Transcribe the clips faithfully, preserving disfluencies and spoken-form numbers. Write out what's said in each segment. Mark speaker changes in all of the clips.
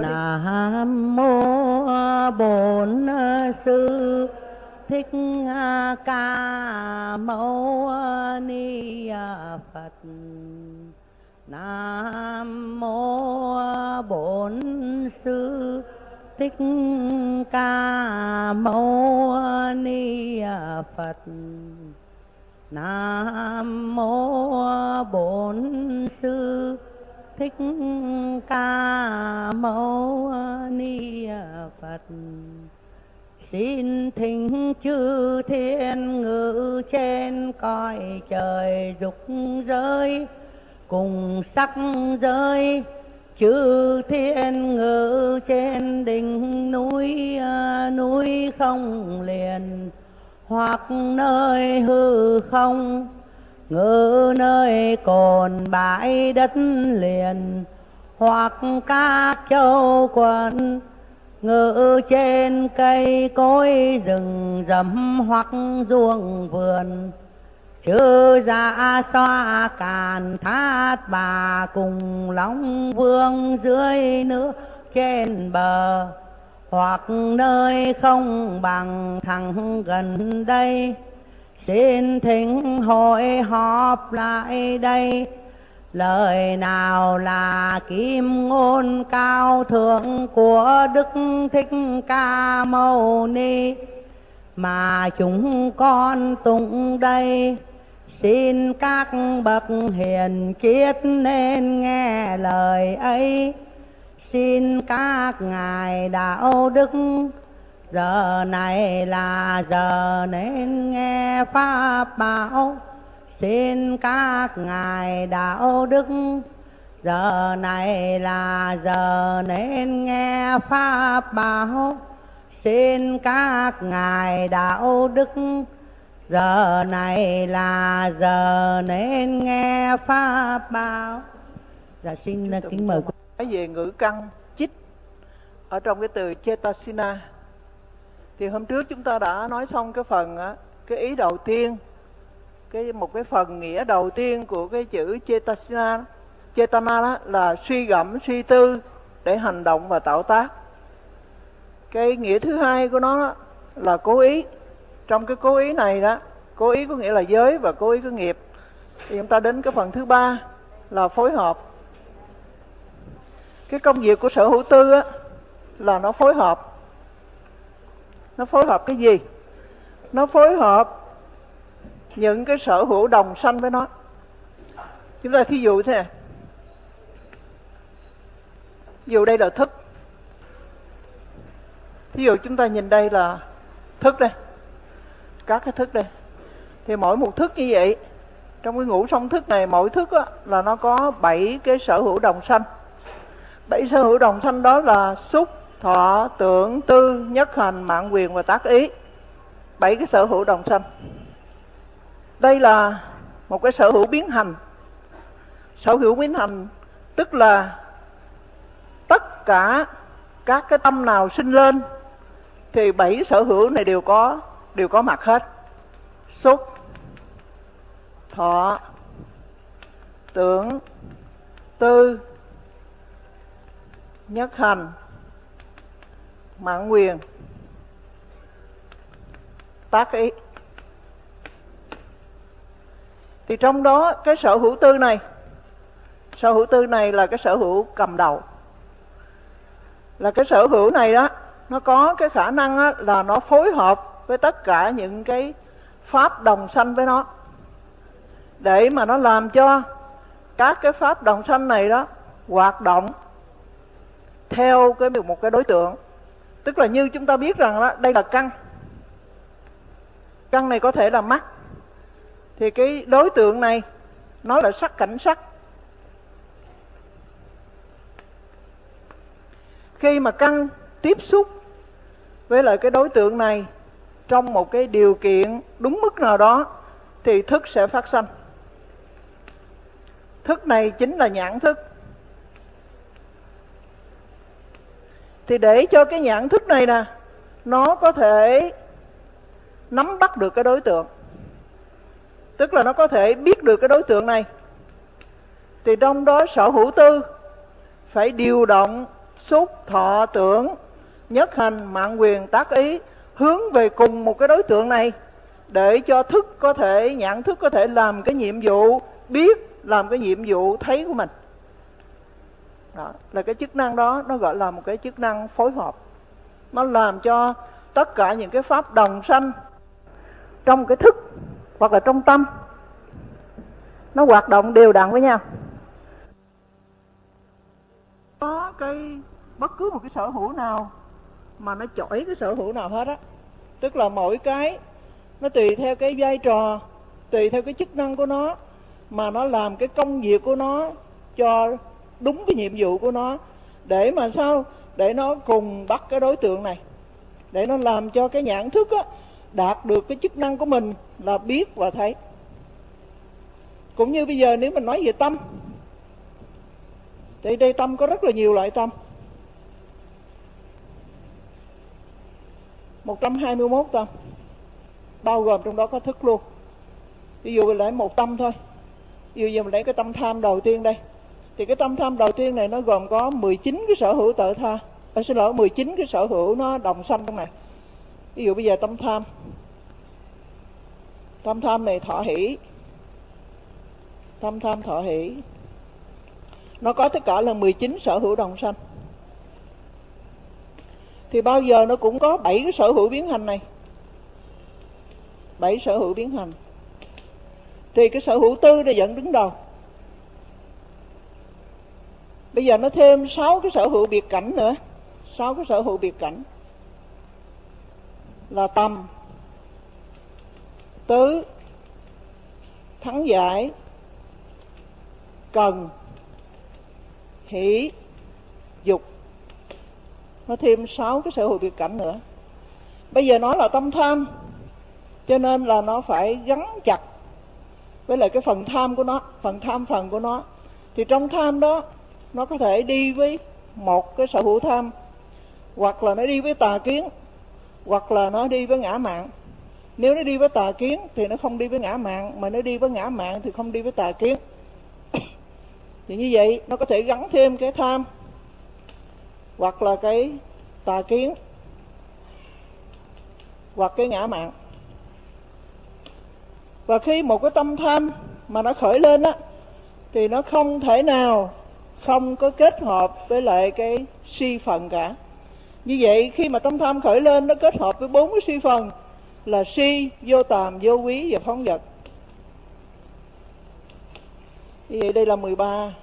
Speaker 1: nữa đi.
Speaker 2: Nam mô Bổn Sư Thích Ca Mâu Ni Phật. Nam mô Bổn Sư Thích Ca Mâu Ni Phật. Nam mô Bổn Sư Thích Ca Mâu Ni Phật. Xin thỉnh chư thiên ngự trên cõi trời dục giới cùng sắc giới, chư thiên ngự trên đỉnh núi núi không liền, hoặc nơi hư không ngự nơi cồn bãi đất liền, hoặc các châu quần ngự trên cây cối rừng rậm hoặc ruộng vườn, chư dạ xoa càn thát bà cùng long vương dưới nước trên bờ, hoặc nơi không bằng thẳng gần đây. Xin thỉnh hội họp lại đây, lời nào là kim ngôn cao thượng của Đức Thích Ca Mâu Ni mà chúng con tụng đây. Xin các bậc hiền triết nên nghe lời ấy. Xin các ngài đạo đức giờ này là giờ nên nghe pháp bảo. Xin các ngài đạo đức giờ này là giờ nên nghe pháp bảo. Xin các ngài đạo đức giờ này là giờ nên nghe pháp bảo. Dạ xin kính mời.
Speaker 1: Nói về ngữ căn chích ở trong cái từ Chetasina, thì hôm trước chúng ta đã nói xong cái phần á, cái ý đầu tiên, cái một cái phần nghĩa đầu tiên của cái chữ Chetasina, Chetana đó là suy gẫm, suy tư để hành động và tạo tác. Cái nghĩa thứ hai của nó đó là cố ý. Trong cái cố ý này đó, cố ý có nghĩa là giới và cố ý có nghiệp. Thì chúng ta đến cái phần thứ ba là phối hợp. Cái công việc của sở hữu tư á, là nó phối hợp. Nó phối hợp cái gì? Nó phối hợp những cái sở hữu đồng sanh với nó. Chúng ta thí dụ thế này. Ví dụ đây là thức. Thí dụ chúng ta nhìn đây là thức đây, các cái thức đây. Thì mỗi một thức như vậy, trong cái ngũ song thức này, mỗi thức á, là nó có bảy cái sở hữu đồng sanh. Bảy sở hữu đồng sanh đó là xúc, thọ, tưởng, tư, nhất hành, mạng quyền và tác ý. Bảy cái sở hữu đồng sanh. Đây là một cái sở hữu biến hành. Sở hữu biến hành tức là tất cả các cái tâm nào sinh lên thì bảy sở hữu này đều có đều có mặt hết. Xúc, thọ, tưởng, tư, nhất hành, mạng quyền, tác ý. Thì trong đó cái sở hữu tư này, sở hữu tư này là cái sở hữu cầm đầu. Là cái sở hữu này đó, nó có cái khả năng á, là nó phối hợp với tất cả những cái pháp đồng sanh với nó, để mà nó làm cho các cái pháp đồng sanh này đó hoạt động theo cái một cái đối tượng. Tức là như chúng ta biết rằng đó, đây là căn. Căn này có thể là mắt. Thì cái đối tượng này nó là sắc cảnh sắc. Khi mà căn tiếp xúc với lại cái đối tượng này trong một cái điều kiện đúng mức nào đó thì thức sẽ phát sanh. Thức này chính là nhãn thức. Thì để cho cái nhãn thức này nè, nó có thể nắm bắt được cái đối tượng, tức là nó có thể biết được cái đối tượng này, thì trong đó sở hữu tư phải điều động xúc, thọ, tưởng, nhất hành, mạng quyền, tác ý hướng về cùng một cái đối tượng này, để cho thức có thể, nhãn thức có thể làm cái nhiệm vụ biết, làm cái nhiệm vụ thấy của mình. Đó là cái chức năng đó, nó gọi là một cái chức năng phối hợp. Nó làm cho tất cả những cái pháp đồng sanh trong cái thức hoặc là trong tâm nó hoạt động đều đặn với nhau. Có cái bất cứ một cái sở hữu nào mà nó chổi cái sở hữu nào hết á, tức là mỗi cái nó tùy theo cái vai trò, tùy theo cái chức năng của nó mà nó làm cái công việc của nó cho đúng cái nhiệm vụ của nó, để mà sao, để nó cùng bắt cái đối tượng này, để nó làm cho cái nhãn thức á đạt được cái chức năng của mình là biết và thấy. Cũng như bây giờ nếu mình nói về tâm, thì đây tâm có rất là nhiều loại tâm, một trăm hai mươi mốt tâm, bao gồm trong đó có thức luôn. Ví dụ mình lấy một tâm thôi, ví dụ giờ mình lấy cái tâm tham đầu tiên đây, thì cái tâm tham đầu tiên này nó gồm có mười chín cái sở hữu tự tha, à, xin lỗi, mười chín cái sở hữu nó đồng sanh trong này. Ví dụ bây giờ tâm tham, tâm tham này thọ hỷ, tâm tham thọ hỷ, nó có tất cả là mười chín sở hữu đồng sanh. Thì bao giờ nó cũng có bảy cái sở hữu biến hành này, bảy sở hữu biến hành. Thì cái sở hữu tư này vẫn đứng đầu. Bây giờ nó thêm sáu cái sở hữu biệt cảnh nữa, sáu cái sở hữu biệt cảnh là tầm, tứ, thắng giải, cần, hỷ, dục. Nó thêm sáu cái sở hữu biệt cảnh nữa. Bây giờ nó là tâm tham, cho nên là nó phải gắn chặt với lại cái phần tham của nó, phần tham phần của nó. Thì trong tham đó nó có thể đi với một cái sở hữu tham, hoặc là nó đi với tà kiến, hoặc là nó đi với ngã mạn. Nếu nó đi với tà kiến thì nó không đi với ngã mạn, mà nó đi với ngã mạn thì không đi với tà kiến. Thì như vậy nó có thể gắn thêm cái tham, hoặc là cái tà kiến, hoặc cái ngã mạn. Và khi một cái tâm tham mà nó khởi lên á, thì nó không thể nào không có kết hợp với lại cái si phần cả. Như vậy khi mà tâm tham khởi lên, nó kết hợp với bốn cái si phần là si, vô tàm, vô quý và phóng dật. Như vậy đây là mười ba.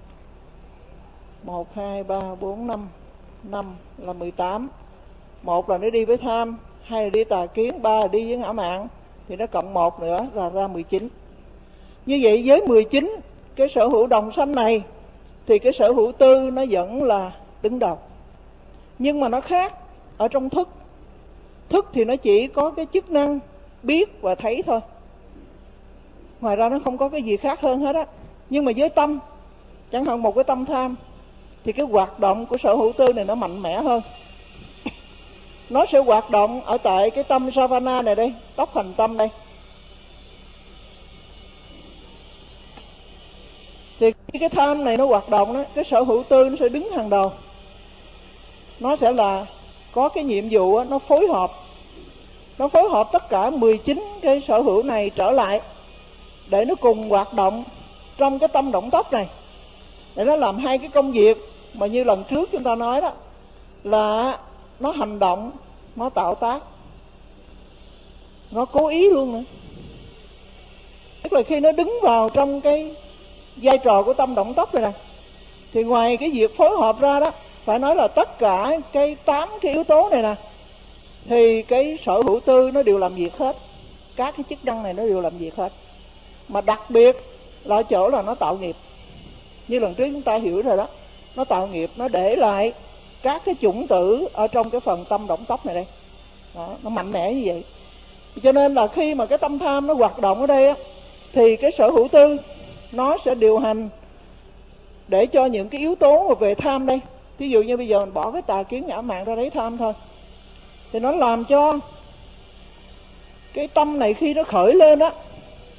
Speaker 1: một, hai, ba, bốn, năm. năm là mười tám. Một là nó đi với tham, hai là đi tà kiến, ba là đi với ngã mạn. Thì nó cộng một nữa là ra mười chín. Như vậy với mười chín cái sở hữu đồng sanh này, thì cái sở hữu tư nó vẫn là đứng đầu. Nhưng mà nó khác ở trong thức. Thức thì nó chỉ có cái chức năng biết và thấy thôi, ngoài ra nó không có cái gì khác hơn hết á. Nhưng mà với tâm, chẳng hạn một cái tâm tham, thì cái hoạt động của sở hữu tư này nó mạnh mẽ hơn. Nó sẽ hoạt động ở tại cái tâm savana này đây, tóc hành tâm đây. Thì khi cái tham này nó hoạt động đó, cái sở hữu tư nó sẽ đứng hàng đầu. Nó sẽ là có cái nhiệm vụ đó, nó phối hợp. Nó phối hợp tất cả mười chín cái sở hữu này trở lại, để nó cùng hoạt động trong cái tâm động tóc này, để nó làm hai cái công việc mà như lần trước chúng ta nói đó, là nó hành động, nó tạo tác, nó cố ý luôn nữa. Tức là khi nó đứng vào trong cái vai trò của tâm động tóc này nè, thì ngoài cái việc phối hợp ra đó, phải nói là tất cả cái tám cái yếu tố này nè, thì cái sở hữu tư nó đều làm việc hết. Các cái chức năng này nó đều làm việc hết. Mà đặc biệt là ở chỗ là nó tạo nghiệp. Như lần trước chúng ta hiểu rồi đó, nó tạo nghiệp, nó để lại các cái chủng tử ở trong cái phần tâm động tóc này đây. Đó, nó mạnh mẽ như vậy. Cho nên là khi mà cái tâm tham nó hoạt động ở đây á, thì cái sở hữu tư nó sẽ điều hành để cho những cái yếu tố về tham đây. Ví dụ như bây giờ mình bỏ cái tà kiến ngã mạn ra lấy tham thôi, thì nó làm cho cái tâm này khi nó khởi lên á,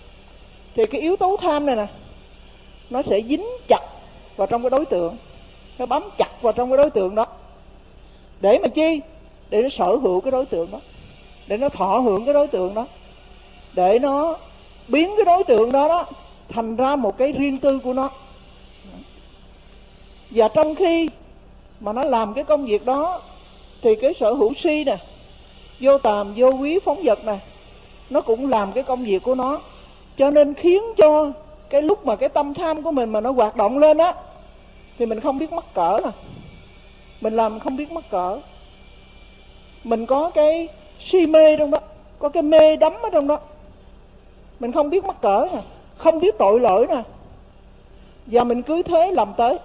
Speaker 1: thì cái yếu tố tham này nè, nó sẽ dính chặt vào trong cái đối tượng. nó bám chặt vào trong cái đối tượng đó. Để mà chi? Để nó sở hữu cái đối tượng đó, để nó thọ hưởng cái đối tượng đó, để nó biến cái đối tượng đó đó thành ra một cái riêng tư của nó. Và trong khi mà nó làm cái công việc đó thì cái sở hữu si nè, vô tàm, vô quý, phóng vật nè, nó cũng làm cái công việc của nó. Cho nên khiến cho cái lúc mà cái tâm tham của mình mà nó hoạt động lên á, thì mình không biết mắc cỡ nè, mình làm không biết mắc cỡ. Mình có cái si mê trong đó, có cái mê đắm ở trong đó, mình không biết mắc cỡ nè, không biết tội lỗi nè, và mình cứ thế làm tới.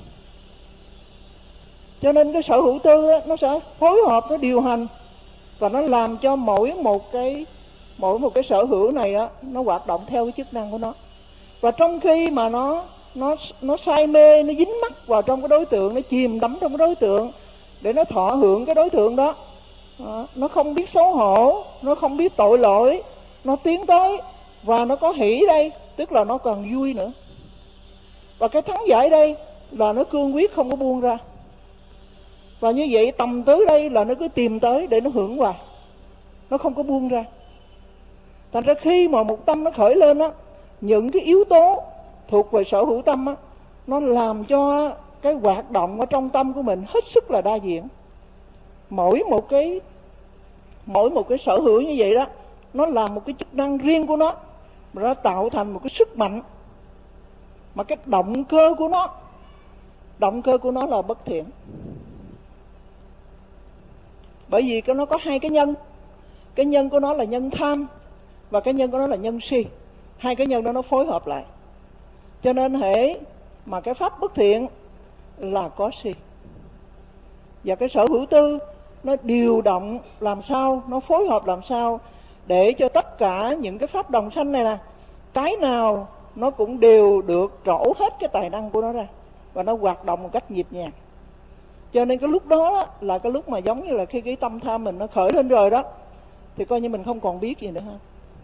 Speaker 1: Cho nên cái sở hữu tư á, nó sẽ phối hợp, nó điều hành, và nó làm cho mỗi một cái mỗi một cái sở hữu này á, nó hoạt động theo cái chức năng của nó. Và trong khi mà nó nó nó say mê, nó dính mắc vào trong cái đối tượng, nó chìm đắm trong cái đối tượng để nó thọ hưởng cái đối tượng đó, đó, nó không biết xấu hổ, nó không biết tội lỗi, nó tiến tới và nó có hỷ đây, tức là nó còn vui nữa. Và cái thắng giải đây là nó cương quyết không có buông ra. Và như vậy tầm tứ đây là nó cứ tìm tới để nó hưởng hoài, nó không có buông ra. Thành ra khi mà một tâm nó khởi lên á, những cái yếu tố thuộc về sở hữu tâm á, nó làm cho cái hoạt động ở trong tâm của mình hết sức là đa diện. Mỗi một cái mỗi một cái sở hữu như vậy đó, nó làm một cái chức năng riêng của nó, mà nó tạo thành một cái sức mạnh. Mà cái động cơ của nó, động cơ của nó là bất thiện. Bởi vì nó có hai cái nhân. Cái nhân của nó là nhân tham, và cái nhân của nó là nhân si. Hai cái nhân đó nó phối hợp lại. Cho nên hễ mà cái pháp bất thiện là có si. Và cái sở hữu tư nó điều động làm sao, nó phối hợp làm sao để cho tất cả những cái pháp đồng sanh này nè, cái nào nó cũng đều được trổ hết cái tài năng của nó ra, và nó hoạt động một cách nhịp nhàng. Cho nên cái lúc đó là cái lúc mà giống như là khi cái tâm tham mình nó khởi lên rồi đó, thì coi như mình không còn biết gì nữa ha.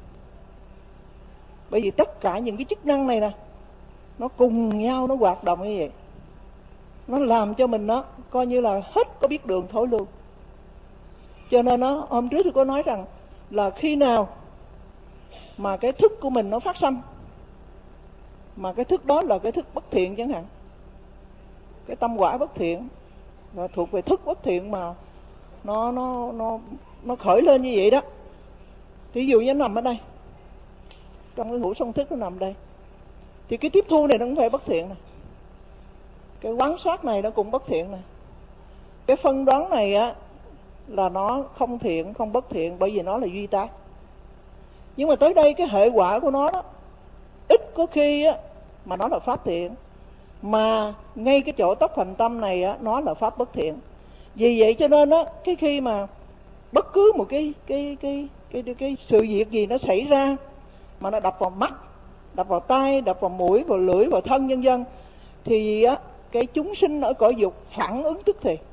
Speaker 1: Bởi vì tất cả những cái chức năng này nè, nó cùng nhau nó hoạt động như vậy, nó làm cho mình nó coi như là hết có biết đường thối lui. Cho nên nó hôm trước tôi có nói rằng là khi nào mà cái thức của mình nó phát sanh, mà cái thức đó là cái thức bất thiện chẳng hạn, cái tâm quả bất thiện, và thuộc về thức bất thiện mà nó nó nó nó khởi lên như vậy đó. Ví dụ như nó nằm ở đây, trong cái ngũ song thức nó nằm đây, thì cái tiếp thu này nó cũng phải bất thiện này, cái quán sát này nó cũng bất thiện này, cái phân đoán này á là nó không thiện không bất thiện, bởi vì nó là duy tác. Nhưng mà tới đây cái hệ quả của nó đó, ít có khi á mà nó là pháp thiện, mà ngay cái chỗ tốc thành tâm này á, nó là pháp bất thiện. Vì vậy cho nên á, cái khi mà bất cứ một cái cái cái cái cái, cái sự việc gì nó xảy ra mà nó đập vào mắt, đập vào tai, đập vào mũi, vào lưỡi, vào thân vân vân, thì á cái chúng sinh ở cõi dục phản ứng tức thì,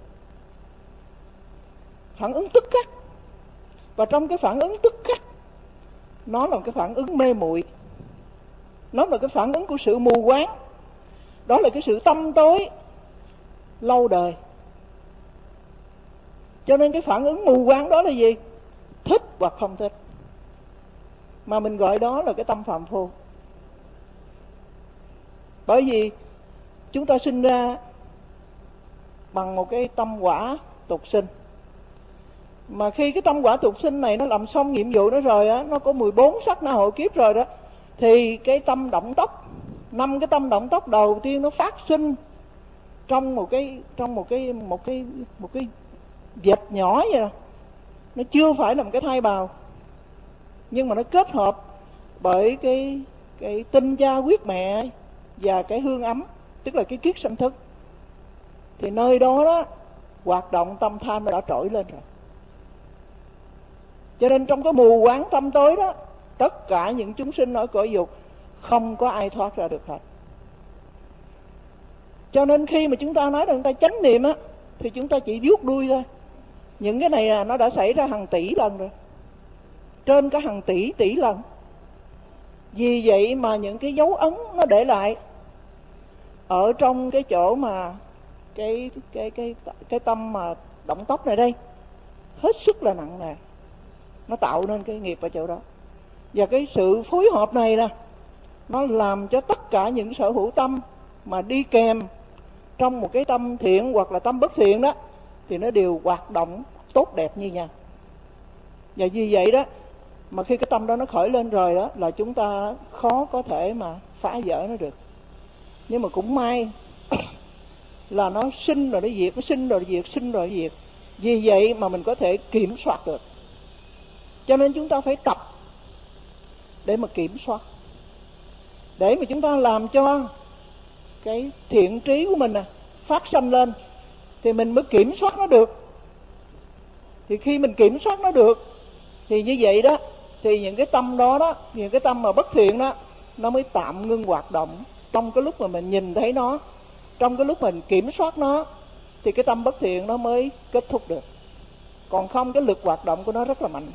Speaker 1: phản ứng tức khắc. Và trong cái phản ứng tức khắc, nó là một cái phản ứng mê muội, nó là cái phản ứng của sự mù quáng, đó là cái sự tâm tối lâu đời. Cho nên cái phản ứng mù quáng đó là gì? Thích hoặc không thích, mà mình gọi đó là cái tâm phàm phu. Bởi vì chúng ta sinh ra bằng một cái tâm quả tục sinh, mà khi cái tâm quả tục sinh này nó làm xong nhiệm vụ đó rồi á, nó có mười bốn sắc na hộ kiếp rồi đó, thì cái tâm động tốc, năm cái tâm động tốc đầu tiên nó phát sinh trong một cái trong một cái một cái một cái vệt nhỏ vậy đó. Nó chưa phải là một cái thai bào, nhưng mà nó kết hợp bởi cái cái tinh cha huyết mẹ và cái hương ấm, tức là cái kiết sanh thức. Thì nơi đó đó hoạt động tâm tham đã trỗi lên rồi. Cho nên trong cái mù quáng tâm tối đó, tất cả những chúng sinh ở cõi dục không có ai thoát ra được hết. Cho nên khi mà chúng ta nói rằng ta chánh niệm á, thì chúng ta chỉ vuốt đuôi thôi. Những cái này à, nó đã xảy ra hàng tỷ lần rồi, trên cả hàng tỷ tỷ lần. Vì vậy mà những cái dấu ấn nó để lại ở trong cái chỗ mà cái cái cái cái tâm mà động tóc này đây hết sức là nặng nề, nó tạo nên cái nghiệp ở chỗ đó. Và cái sự phối hợp này nè, nó làm cho tất cả những sở hữu tâm mà đi kèm trong một cái tâm thiện hoặc là tâm bất thiện đó, thì nó đều hoạt động tốt đẹp như nhau. Và vì vậy đó, mà khi cái tâm đó nó khởi lên rồi đó, là chúng ta khó có thể mà phá vỡ nó được. Nhưng mà cũng may là nó sinh rồi nó diệt, nó sinh rồi nó diệt, sinh rồi nó diệt. Vì vậy mà mình có thể kiểm soát được. Cho nên chúng ta phải tập để mà kiểm soát, để mà chúng ta làm cho cái thiện trí của mình à, phát sanh lên, thì mình mới kiểm soát nó được. Thì khi mình kiểm soát nó được, thì như vậy đó, thì những cái tâm đó đó, những cái tâm mà bất thiện đó, nó mới tạm ngưng hoạt động. Trong cái lúc mà mình nhìn thấy nó, trong cái lúc mình kiểm soát nó, thì cái tâm bất thiện nó mới kết thúc được. Còn không, cái lực hoạt động của nó rất là mạnh.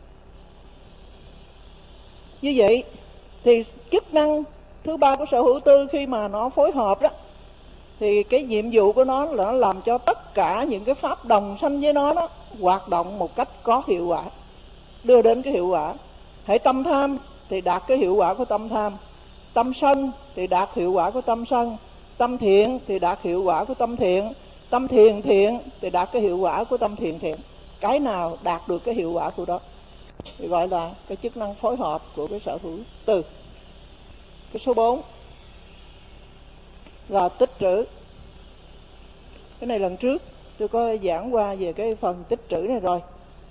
Speaker 1: Như vậy thì chức năng thứ ba của sở hữu tư khi mà nó phối hợp đó, thì cái nhiệm vụ của nó là nó làm cho tất cả những cái pháp đồng sanh với nó đó hoạt động một cách có hiệu quả, đưa đến cái hiệu quả. Hễ tâm tham thì đạt cái hiệu quả của tâm tham, tâm sân thì đạt hiệu quả của tâm sân, tâm thiện thì đạt hiệu quả của tâm thiện, tâm thiền thiện thì đạt cái hiệu quả của tâm thiền thiện. Cái nào đạt được cái hiệu quả của đó thì gọi là cái chức năng phối hợp của cái sở hữu tư. Cái số bốn là tích trữ. Cái này lần trước tôi có giảng qua về cái phần tích trữ này rồi.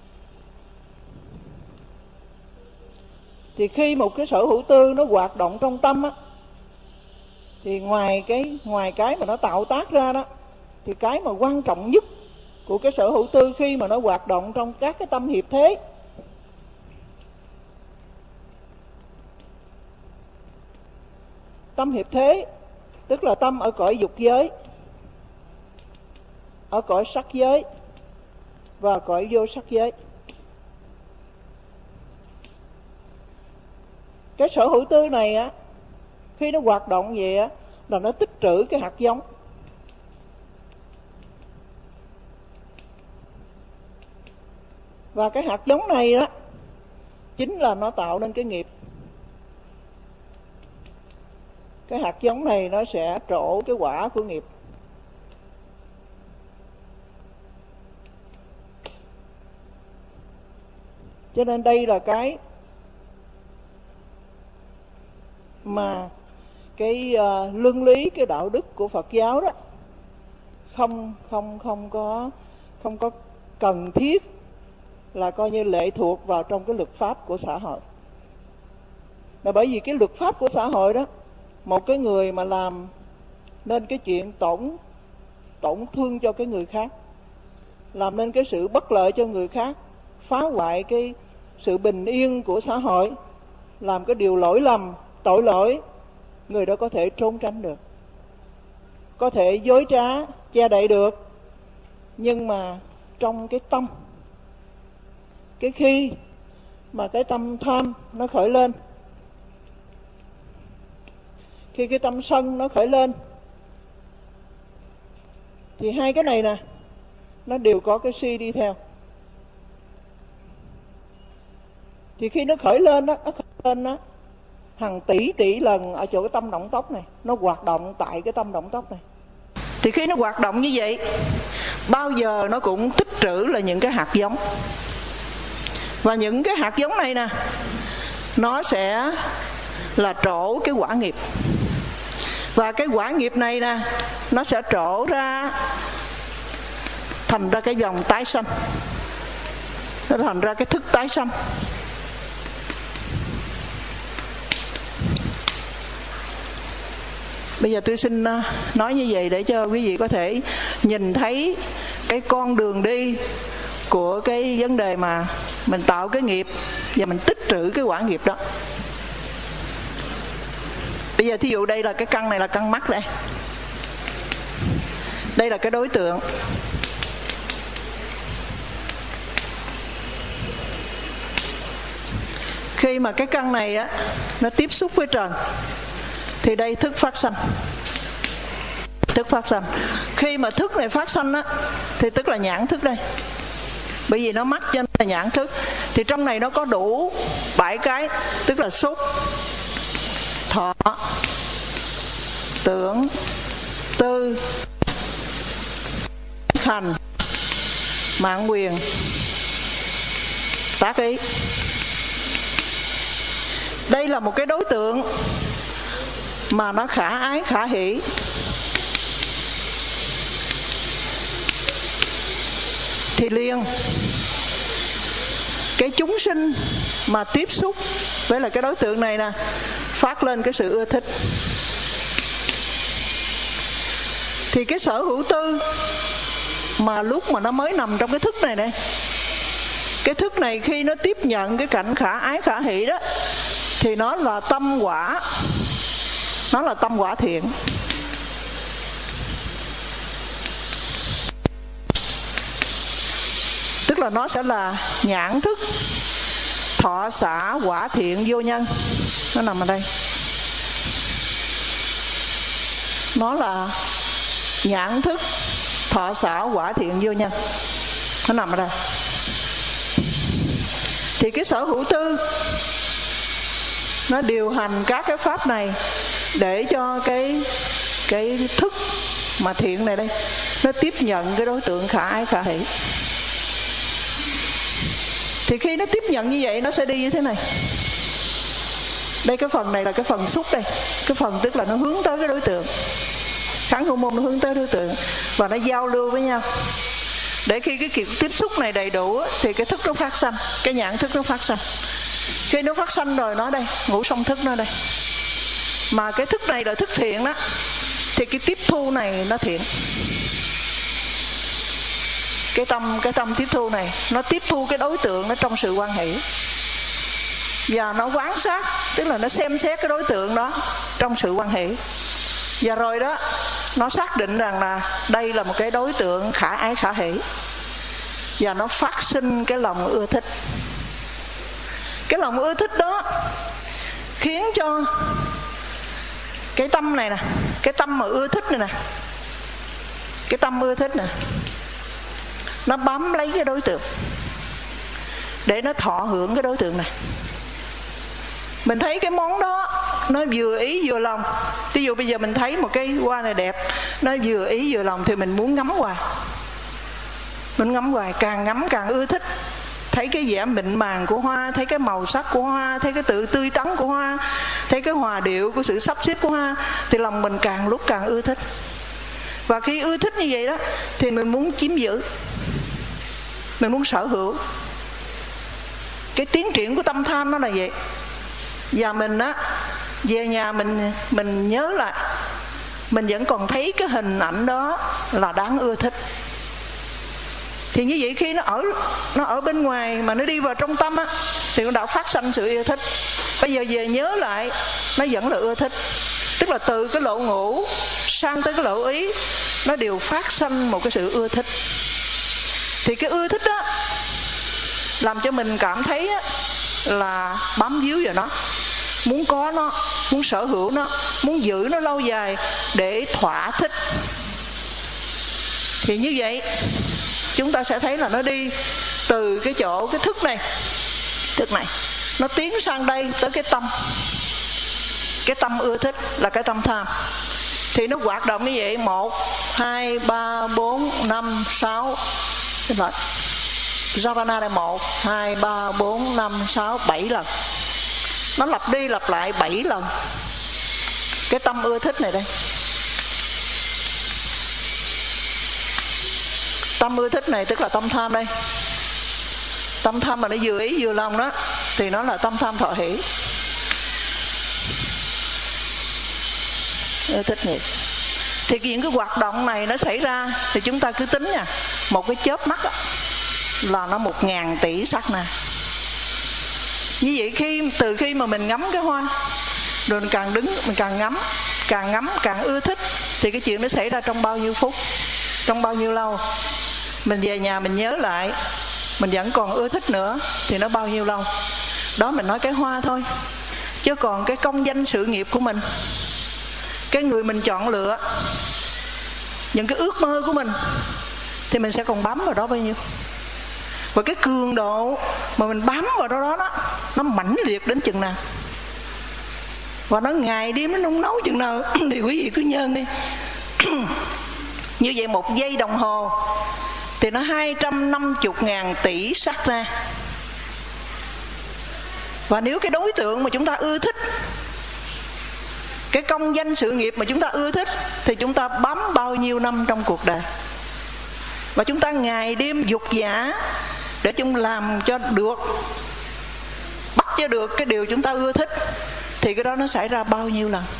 Speaker 1: Thì khi một cái sở hữu tư nó hoạt động trong tâm á, thì ngoài cái ngoài cái mà nó tạo tác ra đó, thì cái mà quan trọng nhất của cái sở hữu tư khi mà nó hoạt động trong các cái tâm hiệp thế, tâm hiệp thế tức là tâm ở cõi dục giới, ở cõi sắc giới và cõi vô sắc giới. Cái sở hữu tư này á, khi nó hoạt động vậy á, là nó tích trữ cái hạt giống. Và cái hạt giống này đó chính là nó tạo nên cái nghiệp. Cái hạt giống này nó sẽ trổ cái quả của nghiệp. Cho nên đây là cái mà cái uh, luân lý, cái đạo đức của Phật giáo đó không không không có không có cần thiết là coi như lệ thuộc vào trong cái luật pháp của xã hội. Là bởi vì cái luật pháp của xã hội đó, một cái người mà làm nên cái chuyện tổn tổn thương cho cái người khác, làm nên cái sự bất lợi cho người khác, phá hoại cái sự bình yên của xã hội, làm cái điều lỗi lầm, tội lỗi, người đó có thể trốn tránh được, có thể dối trá, che đậy được. Nhưng mà trong cái tâm, cái khi mà cái tâm tham nó khởi lên, khi cái tâm sân nó khởi lên, thì hai cái này nè, nó đều có cái si đi theo. Thì khi nó khởi lên đó, nó khởi lên đó hàng tỷ tỷ lần ở chỗ cái tâm động tóc này, nó hoạt động tại cái tâm động tóc này. Thì khi nó hoạt động như vậy, bao giờ nó cũng tích trữ là những cái hạt giống. Và những cái hạt giống này nè, nó sẽ là trổ cái quả nghiệp. Và cái quả nghiệp này nè, nó sẽ trổ ra thành ra cái dòng tái sanh, nó thành ra cái thức tái sanh. Bây giờ tôi xin nói như vậy để cho quý vị có thể nhìn thấy cái con đường đi của cái vấn đề mà mình tạo cái nghiệp và mình tích trữ cái quả nghiệp đó. Bây giờ thí dụ đây là cái căn này là căn mắt đây. Đây là cái đối tượng. Khi mà cái căn này á, nó tiếp xúc với trần, thì đây thức phát sanh. thức phát sanh. Khi mà thức này phát sanh á, thì tức là nhãn thức đây. Bởi vì nó mắc cho nên là nhãn thức. Thì trong này nó có đủ bảy cái, tức là xúc, thọ, tưởng, tư, hành, mạng quyền, tác ý. Đây là một cái đối tượng mà nó khả ái khả hỷ. Thì liền cái chúng sinh mà tiếp xúc với là cái đối tượng này nè, phát lên cái sự ưa thích. Thì cái sở hữu tư mà lúc mà nó mới nằm trong cái thức này này, cái thức này khi nó tiếp nhận cái cảnh khả ái khả hỷ đó, thì nó là tâm quả, nó là tâm quả thiện. Tức là nó sẽ là nhãn thức thọ xả quả thiện vô nhân. Nó nằm ở đây. Nó là nhãn thức thọ xả quả thiện vô nhân. Nó nằm ở đây. Thì cái sở hữu tư nó điều hành các cái pháp này để cho cái cái thức mà thiện này đây nó tiếp nhận cái đối tượng khả ái khả hỷ. Thì khi nó tiếp nhận như vậy, nó sẽ đi như thế này. Đây cái phần này là cái phần xúc đây. Cái phần tức là nó hướng tới cái đối tượng. Kháng hữu môn nó hướng tới đối tượng và nó giao lưu với nhau. Để khi cái kiểu tiếp xúc này đầy đủ thì cái thức nó phát sanh, cái nhãn thức nó phát sanh. Khi nó phát sanh rồi nó đây, ngũ song thức nó đây. Mà cái thức này là thức thiện đó, thì cái tiếp thu này nó thiện. Cái tâm, cái tâm tiếp thu này nó tiếp thu cái đối tượng nó trong sự hoan hỷ. Và nó quán sát, tức là nó xem xét cái đối tượng đó trong sự hoan hỷ. Và rồi đó, nó xác định rằng là đây là một cái đối tượng khả ái khả hỷ. Và nó phát sinh cái lòng ưa thích. Cái lòng ưa thích đó khiến cho cái tâm này nè, cái tâm mà ưa thích này nè, cái tâm ưa thích nè, nó bám lấy cái đối tượng để nó thọ hưởng cái đối tượng này. Mình thấy cái món đó nó vừa ý vừa lòng. Ví dụ bây giờ mình thấy một cái hoa này đẹp, nó vừa ý vừa lòng thì mình muốn ngắm hoài. Mình ngắm hoài, càng ngắm càng ưa thích. Thấy cái vẻ mịn màng của hoa, thấy cái màu sắc của hoa, thấy cái tự tươi tắn của hoa, thấy cái hòa điệu của sự sắp xếp của hoa, thì lòng mình càng lúc càng ưa thích. Và khi ưa thích như vậy đó thì mình muốn chiếm giữ, mình muốn sở hữu. Cái tiến triển của tâm tham nó là vậy. Và mình á, về nhà mình mình nhớ lại, mình vẫn còn thấy cái hình ảnh đó là đáng ưa thích. Thì như vậy khi nó ở nó ở bên ngoài mà nó đi vào trong tâm á, thì nó đã phát sanh sự yêu thích. Bây giờ về nhớ lại, nó vẫn là ưa thích. Tức là từ cái lộ ngũ sang tới cái lộ ý, nó đều phát sanh một cái sự ưa thích. Thì cái ưa thích đó làm cho mình cảm thấy á, là bám víu vào nó, muốn có nó, muốn sở hữu nó, muốn giữ nó lâu dài để thỏa thích. Thì như vậy chúng ta sẽ thấy là nó đi từ cái chỗ cái thức này, thức này nó tiến sang đây tới cái tâm. Cái tâm ưa thích là cái tâm tham. Thì nó hoạt động như vậy, một, hai, ba, bốn, năm, sáu. Javana này một, hai, ba, bốn, năm, sáu, bảy lần. Nó lặp đi lặp lại bảy lần cái tâm ưa thích này đây. Tâm ưa thích này tức là tâm tham đây. Tâm tham mà nó vừa ý vừa lòng đó thì nó là tâm tham thọ hỷ. Ưa thích này. Thì những cái hoạt động này nó xảy ra thì chúng ta cứ tính nha, một cái chớp mắt đó, là nó một ngàn tỷ sát na. Như vậy khi từ khi mà mình ngắm cái hoa, rồi mình càng đứng, mình càng ngắm, càng ngắm càng ưa thích, thì cái chuyện nó xảy ra trong bao nhiêu phút, trong bao nhiêu lâu. Mình về nhà mình nhớ lại, mình vẫn còn ưa thích nữa thì nó bao nhiêu lâu. Đó mình nói cái hoa thôi. Chứ còn cái công danh sự nghiệp của mình, cái người mình chọn lựa, những cái ước mơ của mình, thì mình sẽ còn bám vào đó bao nhiêu. Và cái cường độ mà mình bám vào đó đó, đó nó mãnh liệt đến chừng nào, và nó ngày đêm nó nung nấu chừng nào thì quý vị cứ nhơn đi. Như vậy một giây đồng hồ thì nó hai trăm năm mươi ngàn tỷ sát na. Và nếu cái đối tượng mà chúng ta ưa thích, cái công danh sự nghiệp mà chúng ta ưa thích, thì chúng ta bám bao nhiêu năm trong cuộc đời. Và chúng ta ngày đêm dục dã để chúng làm cho được, bắt cho được cái điều chúng ta ưa thích, thì cái đó nó xảy ra bao nhiêu lần.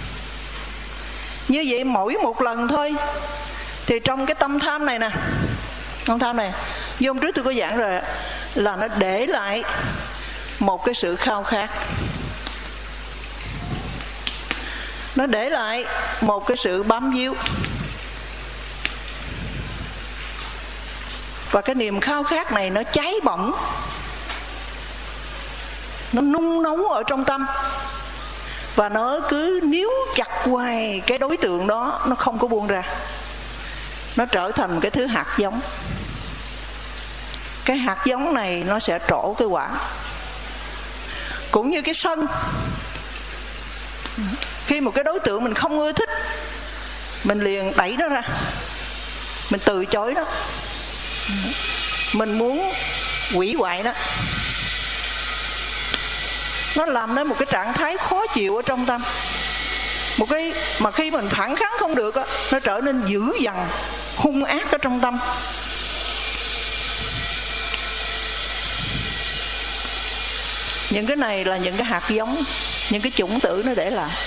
Speaker 1: Như vậy mỗi một lần thôi, thì trong cái tâm tham này nè, tâm tham này, như hôm trước tôi có giảng rồi, là nó để lại một cái sự khao khát, nó để lại một cái sự bám víu. Và cái niềm khao khát này nó cháy bỏng, nó nung nấu ở trong tâm, và nó cứ níu chặt hoài cái đối tượng đó, nó không có buông ra. Nó trở thành cái thứ hạt giống. Cái hạt giống này nó sẽ trổ cái quả. Cũng như cái sân, khi một cái đối tượng mình không ưa thích, mình liền đẩy nó ra, mình từ chối nó, mình muốn hủy hoại nó. Nó làm nên một cái trạng thái khó chịu ở trong tâm. Một cái mà khi mình phản kháng không được á, nó trở nên dữ dằn, hung ác ở trong tâm. Những cái này là những cái hạt giống, những cái chủng tử nó để lại.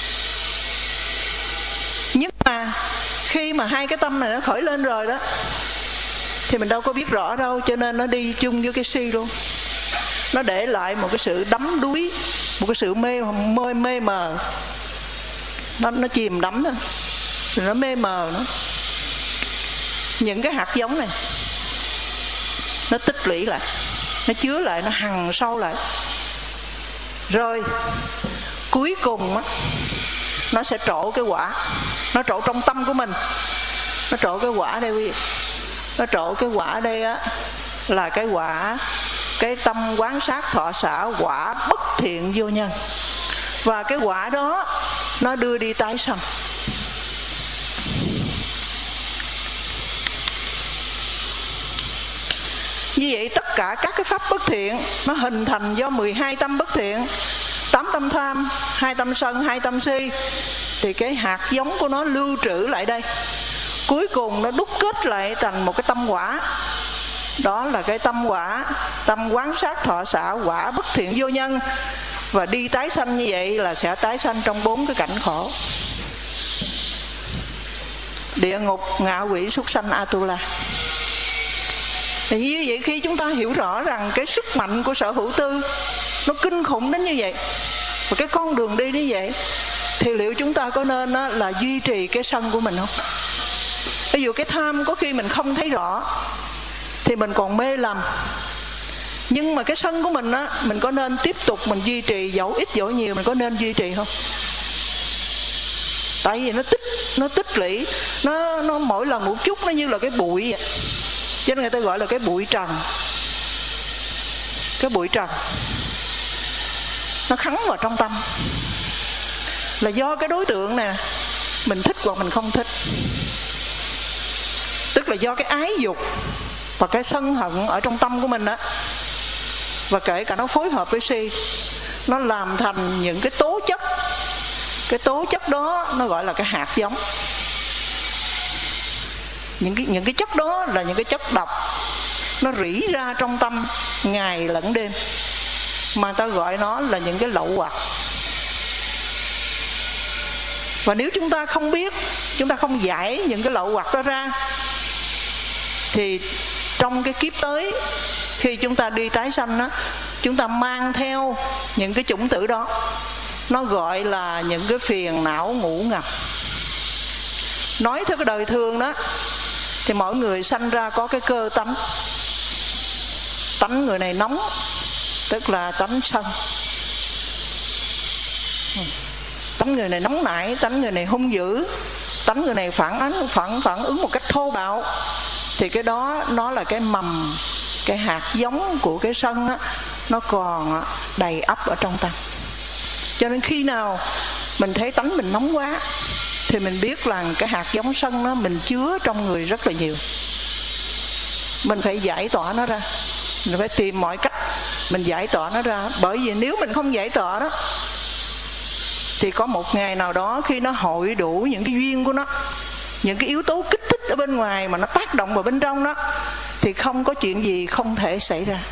Speaker 1: Nhưng mà khi mà hai cái tâm này nó khởi lên rồi đó, thì mình đâu có biết rõ đâu, cho nên nó đi chung với cái si luôn. Nó để lại một cái sự đắm đuối, một cái sự mê mê, mê mờ. Nó, nó chìm đắm thôi, rồi nó mê mờ nữa. Những cái hạt giống này nó tích lũy lại, nó chứa lại, nó hằn sâu lại. Rồi cuối cùng á, nó sẽ trổ cái quả. Nó trổ trong tâm của mình. Nó trổ cái quả đây quý vị. Nó trổ cái quả đây á, là cái quả, cái tâm quán sát thọ xả quả bất thiện vô nhân. Và cái quả đó nó đưa đi tái sanh. Như vậy tất cả các cái pháp bất thiện nó hình thành do mười hai tâm bất thiện, tám tâm tham, hai tâm sân, hai tâm si. Thì cái hạt giống của nó lưu trữ lại đây, cuối cùng nó đúc kết lại thành một cái tâm quả. Đó là cái tâm quả, tâm quán sát thọ xả quả bất thiện vô nhân. Và đi tái sanh như vậy là sẽ tái sanh trong bốn cái cảnh khổ: địa ngục, ngạ quỷ, súc sanh, Atula. Thì như vậy khi chúng ta hiểu rõ rằng cái sức mạnh của sở hữu tư nó kinh khủng đến như vậy, và cái con đường đi như vậy, thì liệu chúng ta có nên á, là duy trì cái sân của mình không? Ví dụ cái tham có khi mình không thấy rõ thì mình còn mê lầm, nhưng mà cái sân của mình á, mình có nên tiếp tục mình duy trì, dẫu ít dẫu nhiều, mình có nên duy trì không? Tại vì nó tích, nó tích lũy, nó, nó mỗi lần một chút nó như là cái bụi vậy. Cho nên người ta gọi là cái bụi trần. Cái bụi trần nó khắn vào trong tâm, là do cái đối tượng nè, mình thích hoặc mình không thích. Tức là do cái ái dục và cái sân hận ở trong tâm của mình á, và kể cả nó phối hợp với si, nó làm thành những cái tố chất. Cái tố chất đó nó gọi là cái hạt giống. Những cái, những cái chất đó là những cái chất độc, nó rỉ ra trong tâm ngày lẫn đêm, mà ta gọi nó là những cái lậu hoặc. Và nếu chúng ta không biết, chúng ta không giải những cái lậu hoặc đó ra, thì trong cái kiếp tới, khi chúng ta đi tái sanh đó, chúng ta mang theo những cái chủng tử đó. Nó gọi là những cái phiền não ngủ ngầm. Nói theo cái đời thường đó, thì mỗi người sanh ra có cái cơ tánh. Tánh người này nóng, tức là tánh sân. Tánh người này nóng nảy, tánh người này hung dữ, tánh người này phản ứng phản phản ứng một cách thô bạo, thì cái đó nó là cái mầm, cái hạt giống của cái sân á, nó còn đầy ắp ở trong tâm. Cho nên khi nào mình thấy tánh mình nóng quá thì mình biết là cái hạt giống sân nó mình chứa trong người rất là nhiều. Mình phải giải tỏa nó ra, mình phải tìm mọi cách mình giải tỏa nó ra. Bởi vì nếu mình không giải tỏa đó thì có một ngày nào đó khi nó hội đủ những cái duyên của nó, những cái yếu tố kích thích ở bên ngoài mà nó tác động vào bên trong đó, thì không có chuyện gì không thể xảy ra.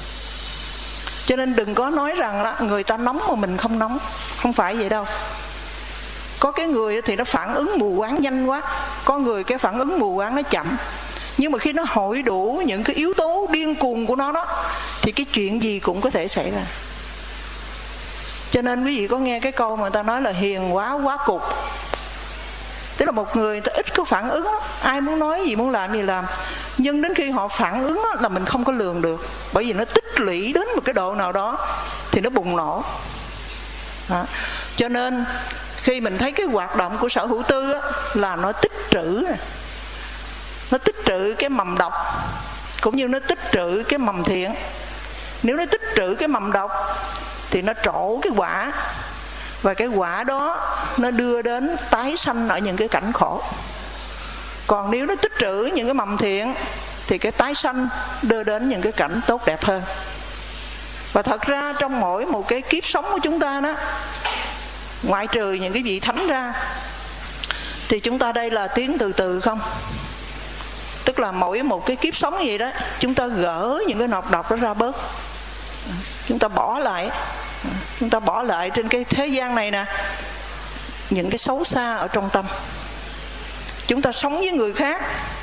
Speaker 1: Cho nên đừng có nói rằng là người ta nóng mà mình không nóng. Không phải vậy đâu. Có cái người thì nó phản ứng mù quáng nhanh quá, có người cái phản ứng mù quáng nó chậm. Nhưng mà khi nó hội đủ những cái yếu tố điên cuồng của nó đó, thì cái chuyện gì cũng có thể xảy ra. Cho nên quý vị có nghe cái câu mà người ta nói là hiền quá quá cục. Tức là một người ta ít có phản ứng, ai muốn nói gì, muốn làm gì làm. Nhưng đến khi họ phản ứng là mình không có lường được. Bởi vì nó tích lũy đến một cái độ nào đó thì nó bùng nổ. Đó. Cho nên khi mình thấy cái hoạt động của sở hữu tư á, là nó tích trữ, nó tích trữ cái mầm độc, cũng như nó tích trữ cái mầm thiện. Nếu nó tích trữ cái mầm độc thì nó trổ cái quả, và cái quả đó nó đưa đến tái sanh ở những cái cảnh khổ. Còn nếu nó tích trữ những cái mầm thiện thì cái tái sanh đưa đến những cái cảnh tốt đẹp hơn. Và thật ra trong mỗi một cái kiếp sống của chúng ta đó, ngoại trừ những cái vị thánh ra, thì chúng ta đây là tiến từ từ không. Tức là mỗi một cái kiếp sống gì đó, chúng ta gỡ những cái nọc độc đó ra bớt, chúng ta bỏ lại, chúng ta bỏ lại trên cái thế gian này nè những cái xấu xa ở trong tâm. Chúng ta sống với người khác,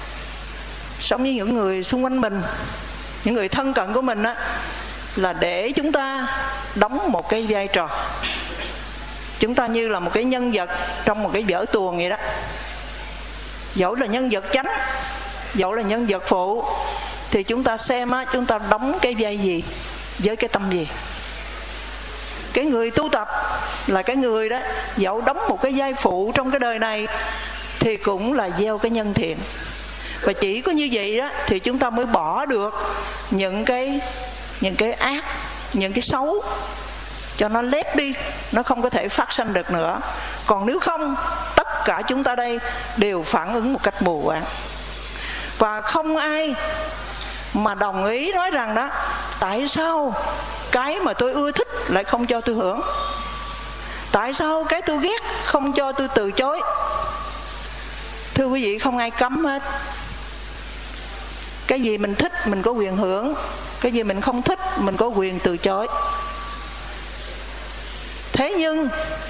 Speaker 1: sống với những người xung quanh mình, những người thân cận của mình á, là để chúng ta đóng một cái vai trò. Chúng ta như là một cái nhân vật trong một cái vở tuồng vậy đó. Dẫu là nhân vật chánh, dẫu là nhân vật phụ, thì chúng ta xem á, chúng ta đóng cái vai gì với cái tâm gì. Cái người tu tập là cái người đó, dẫu đóng một cái vai phụ trong cái đời này thì cũng là gieo cái nhân thiện. Và chỉ có như vậy đó thì chúng ta mới bỏ được những cái những cái ác, những cái xấu, cho nó lép đi, nó không có thể phát sinh được nữa. Còn nếu không, tất cả chúng ta đây đều phản ứng một cách mù quáng. Và không ai mà đồng ý nói rằng đó, tại sao cái mà tôi ưa thích lại không cho tôi hưởng, tại sao cái tôi ghét không cho tôi từ chối. Thưa quý vị, không ai cấm hết. Cái gì mình thích mình có quyền hưởng, cái gì mình không thích mình có quyền từ chối. Thế nhưng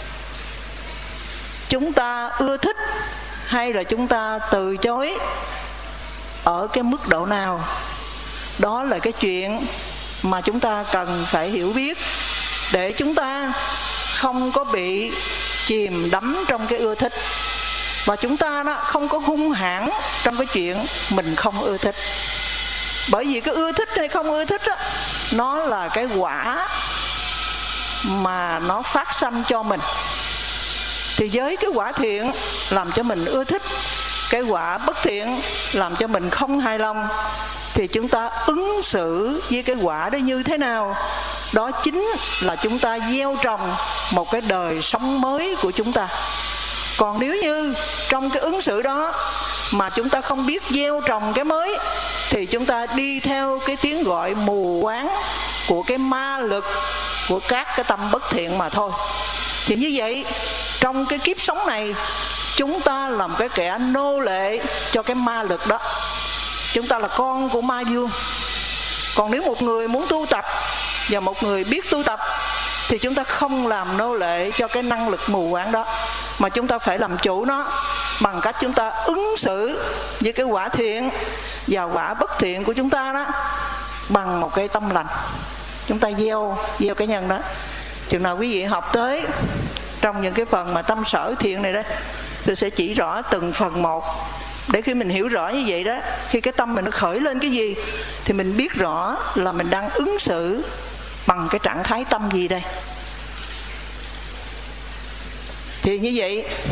Speaker 1: chúng ta ưa thích hay là chúng ta từ chối ở cái mức độ nào, đó là cái chuyện mà chúng ta cần phải hiểu biết, để chúng ta không có bị chìm đắm trong cái ưa thích, và chúng ta đó không có hung hãn trong cái chuyện mình không ưa thích. Bởi vì cái ưa thích hay không ưa thích đó, nó là cái quả mà nó phát sanh cho mình. Thì với cái quả thiện làm cho mình ưa thích, cái quả bất thiện làm cho mình không hài lòng, thì chúng ta ứng xử với cái quả đó như thế nào, đó chính là chúng ta gieo trồng một cái đời sống mới của chúng ta. Còn nếu như trong cái ứng xử đó mà chúng ta không biết gieo trồng cái mới, thì chúng ta đi theo cái tiếng gọi mù quáng của cái ma lực của các cái tâm bất thiện mà thôi. Thì như vậy, trong cái kiếp sống này, chúng ta là một cái kẻ nô lệ cho cái ma lực đó. Chúng ta là con của ma vương. Còn nếu một người muốn tu tập và một người biết tu tập, thì chúng ta không làm nô lệ cho cái năng lực mù quáng đó, mà chúng ta phải làm chủ nó bằng cách chúng ta ứng xử với cái quả thiện và quả bất thiện của chúng ta đó bằng một cái tâm lành. Chúng ta gieo gieo cái nhân đó. Chừng nào quý vị học tới trong những cái phần mà tâm sở thiện này đó, tôi sẽ chỉ rõ từng phần một, để khi mình hiểu rõ như vậy đó, khi cái tâm mình nó khởi lên cái gì thì mình biết rõ là mình đang ứng xử bằng cái trạng thái tâm gì đây. Thì như vậy,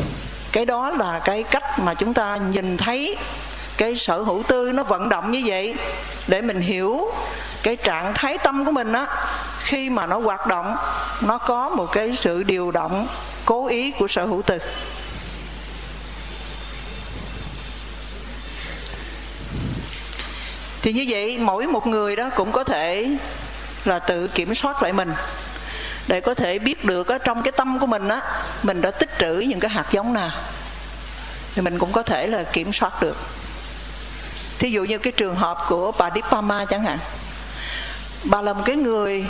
Speaker 1: Cái đó là cái cách mà chúng ta nhìn thấy cái sở hữu tư nó vận động như vậy, để mình hiểu cái trạng thái tâm của mình á, khi mà nó hoạt động, nó có một cái sự điều động cố ý của sở hữu tư. Thì như vậy mỗi một người đó cũng có thể là tự kiểm soát lại mình, để có thể biết được ở trong cái tâm của mình á, mình đã tích trữ những cái hạt giống nào, thì mình cũng có thể là kiểm soát được. Thí dụ như cái trường hợp của bà Dipama chẳng hạn, bà là một cái người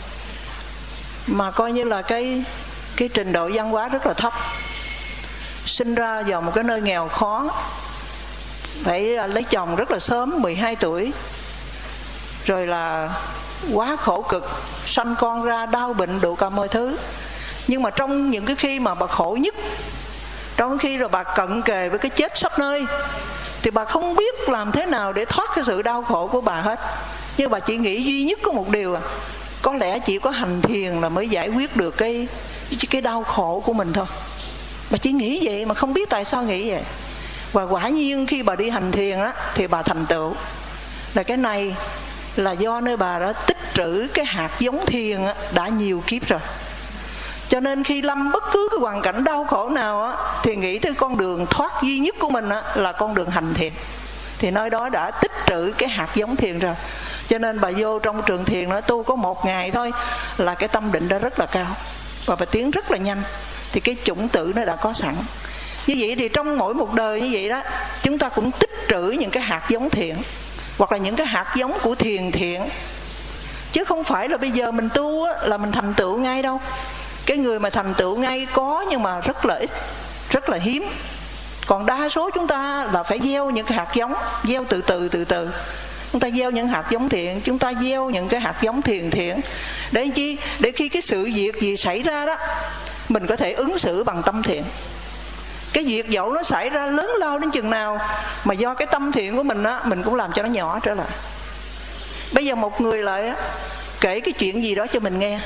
Speaker 1: mà coi như là cái cái trình độ văn hóa rất là thấp, sinh ra vào một cái nơi nghèo khó, phải lấy chồng rất là sớm, mười hai tuổi, rồi là quá khổ cực, sanh con ra đau bệnh đủ cả mọi thứ. Nhưng mà trong những cái khi mà bà khổ nhất, trong khi rồi bà cận kề với cái chết sắp nơi, thì bà không biết làm thế nào để thoát cái sự đau khổ của bà hết. Nhưng bà chỉ nghĩ duy nhất có một điều, à có lẽ chỉ có hành thiền là mới giải quyết được cái cái đau khổ của mình thôi. Bà chỉ nghĩ vậy mà không biết tại sao nghĩ vậy. Và quả nhiên khi bà đi hành thiền á, thì bà thành tựu. Là cái này là do nơi bà đã tích trữ cái hạt giống thiền á, đã nhiều kiếp rồi. Cho nên khi lâm bất cứ cái hoàn cảnh đau khổ nào á, thì nghĩ tới con đường thoát duy nhất của mình á, là con đường hành thiền. Thì nơi đó đã tích trữ cái hạt giống thiền rồi. Cho nên bà vô trong trường thiền nó tu có một ngày thôi là cái tâm định đó rất là cao, và bà tiến rất là nhanh. Thì cái chủng tử nó đã có sẵn. Như vậy thì trong mỗi một đời như vậy đó, chúng ta cũng tích trữ những cái hạt giống thiện, hoặc là những cái hạt giống của thiền thiện. Chứ không phải là bây giờ mình tu á, là mình thành tựu ngay đâu. Cái người mà thành tựu ngay có, nhưng mà rất là ít, rất là hiếm. Còn đa số chúng ta là phải gieo những cái hạt giống, gieo từ từ từ từ. Chúng ta gieo những hạt giống thiện, chúng ta gieo những cái hạt giống thiền thiện. Để chi? Để khi cái sự việc gì xảy ra đó, mình có thể ứng xử bằng tâm thiện. Cái việc dẫu nó xảy ra lớn lao đến chừng nào, mà do cái tâm thiện của mình á, mình cũng làm cho nó nhỏ trở lại. Bây giờ một người lại á, kể cái chuyện gì đó cho mình nghe,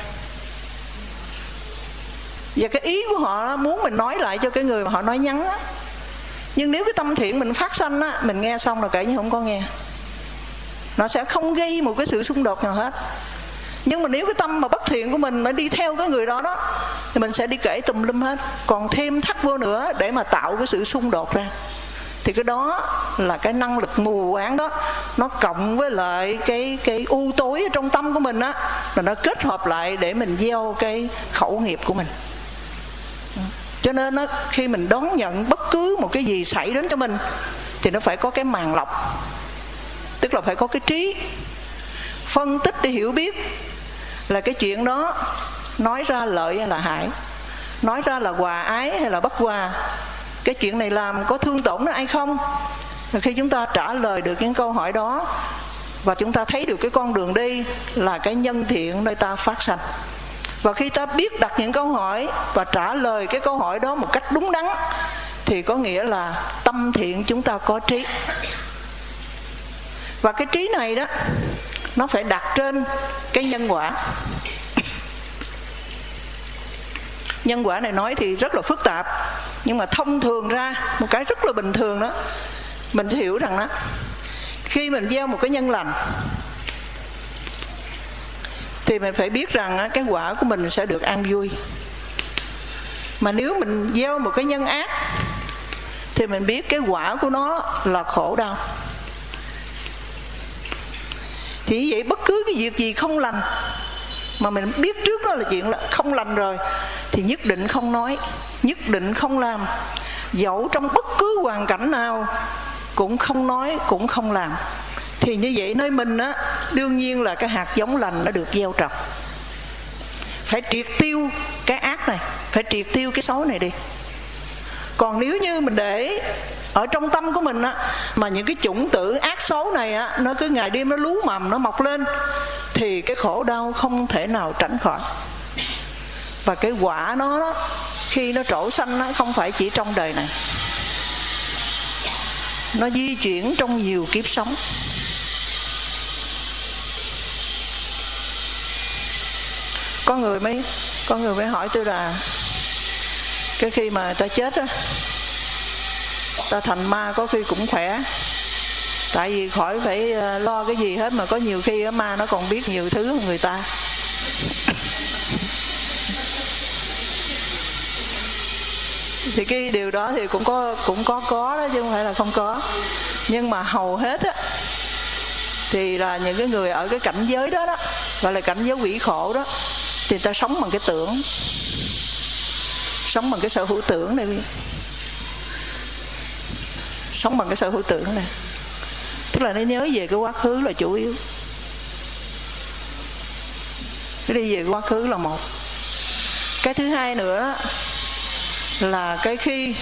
Speaker 1: và cái ý của họ đó, muốn mình nói lại cho cái người mà họ nói nhắn á. Nhưng nếu cái tâm thiện mình phát sanh á, mình nghe xong rồi kể như không có nghe, nó sẽ không gây một cái sự xung đột nào hết. Nhưng mà nếu cái tâm mà bất thiện của mình mà đi theo cái người đó đó, thì mình sẽ đi kể tùm lum hết, còn thêm thắt vô nữa để mà tạo cái sự xung đột ra. Thì cái đó là cái năng lực mù quáng đó, nó cộng với lại cái cái u tối ở trong tâm của mình á, là nó kết hợp lại để mình gieo cái khẩu nghiệp của mình. Cho nên á, khi mình đón nhận bất cứ một cái gì xảy đến cho mình, thì nó phải có cái màng lọc, tức là phải có cái trí phân tích để hiểu biết là cái chuyện đó nói ra lợi hay là hại, nói ra là hòa ái hay là bất hòa, cái chuyện này làm có thương tổn nó ai không. Và khi chúng ta trả lời được những câu hỏi đó, và chúng ta thấy được cái con đường đi là cái nhân thiện nơi ta phát sanh. Và khi ta biết đặt những câu hỏi và trả lời cái câu hỏi đó một cách đúng đắn, thì có nghĩa là tâm thiện chúng ta có trí. Và cái trí này đó, nó phải đặt trên cái nhân quả. Nhân quả này nói thì rất là phức tạp, nhưng mà thông thường ra một cái rất là bình thường đó, mình sẽ hiểu rằng đó, khi mình gieo một cái nhân lành thì mình phải biết rằng cái quả của mình sẽ được an vui. Mà nếu mình gieo một cái nhân ác thì mình biết cái quả của nó là khổ đau. Thì như vậy bất cứ cái việc gì không lành mà mình biết trước đó là chuyện là không lành rồi, thì nhất định không nói, nhất định không làm. Dẫu trong bất cứ hoàn cảnh nào cũng không nói, cũng không làm. Thì như vậy nơi mình á, đương nhiên là cái hạt giống lành nó được gieo trồng. Phải triệt tiêu cái ác này, phải triệt tiêu cái xấu này đi. Còn nếu như mình để ở trong tâm của mình á, mà những cái chủng tử ác xấu này á, nó cứ ngày đêm nó lú mầm, nó mọc lên, thì cái khổ đau không thể nào tránh khỏi. Và cái quả nó đó, khi nó trổ sanh nó không phải chỉ trong đời này, nó di chuyển trong nhiều kiếp sống. Có người mới có người mới hỏi tôi là cái khi mà ta chết á, ta thành ma có khi cũng khỏe, tại vì khỏi phải lo cái gì hết, mà có nhiều khi ma nó còn biết nhiều thứ hơn người ta. Thì cái điều đó thì cũng có cũng có có đó chứ không phải là không có. Nhưng mà hầu hết á thì là những cái người ở cái cảnh giới đó đó, gọi là cảnh giới quỷ khổ đó, thì ta sống bằng cái tưởng, sống bằng cái sở hữu tưởng này, sống bằng cái sở hữu tưởng này, tức là nó nhớ về cái quá khứ là chủ yếu. Cái đi về quá khứ là một. Cái thứ hai nữa đó, là cái khi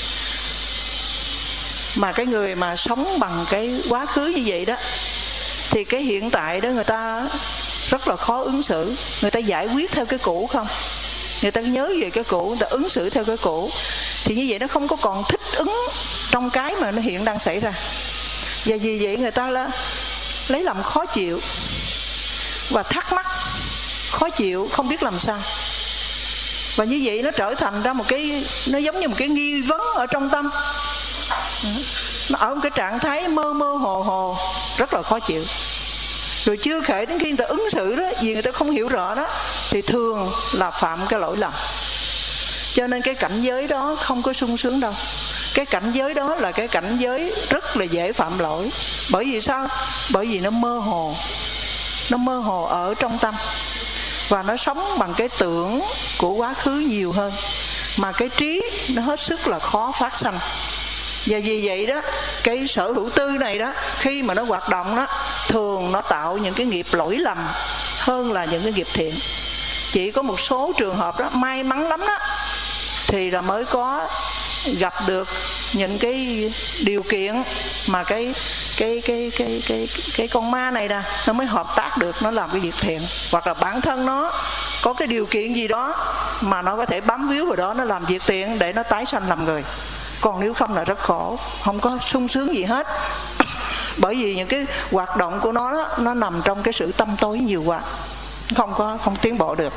Speaker 1: mà cái người mà sống bằng cái quá khứ như vậy đó, thì cái hiện tại đó người ta rất là khó ứng xử. Người ta giải quyết theo cái cũ không, người ta nhớ về cái cũ, người ta ứng xử theo cái cũ, thì như vậy nó không có còn thích ứng trong cái mà nó hiện đang xảy ra. Và vì vậy người ta là lấy làm khó chịu và thắc mắc, khó chịu không biết làm sao. Và như vậy nó trở thành ra một cái, nó giống như một cái nghi vấn ở trong tâm. Nó ở một cái trạng thái mơ mơ hồ hồ, rất là khó chịu. Rồi chưa kể đến khi người ta ứng xử đó, vì người ta không hiểu rõ đó, thì thường là phạm cái lỗi lầm. Cho nên cái cảnh giới đó không có sung sướng đâu. Cái cảnh giới đó là cái cảnh giới rất là dễ phạm lỗi. Bởi vì sao? Bởi vì nó mơ hồ, nó mơ hồ ở trong tâm, và nó sống bằng cái tưởng của quá khứ nhiều hơn, mà cái trí nó hết sức là khó phát sanh. Và vì vậy đó, cái sở hữu tư này đó, khi mà nó hoạt động đó, thường nó tạo những cái nghiệp lỗi lầm hơn là những cái nghiệp thiện. Chỉ có một số trường hợp đó may mắn lắm đó, thì là mới có gặp được những cái điều kiện mà cái cái cái cái cái cái con ma này nè, nó mới hợp tác được, nó làm cái việc thiện. Hoặc là bản thân nó có cái điều kiện gì đó mà nó có thể bám víu vào đó, nó làm việc thiện để nó tái sanh làm người. Còn nếu không là rất khổ, không có sung sướng gì hết. Bởi vì những cái hoạt động của nó đó, nó nằm trong cái sự tâm tối nhiều quá, không có không tiến bộ được.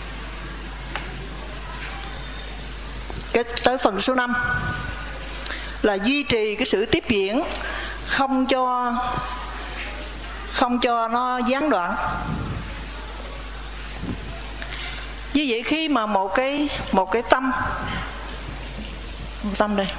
Speaker 1: Cái tới phần số năm là duy trì cái sự tiếp diễn, không cho không cho nó gián đoạn. Như vậy khi mà một cái một cái tâm một tâm đây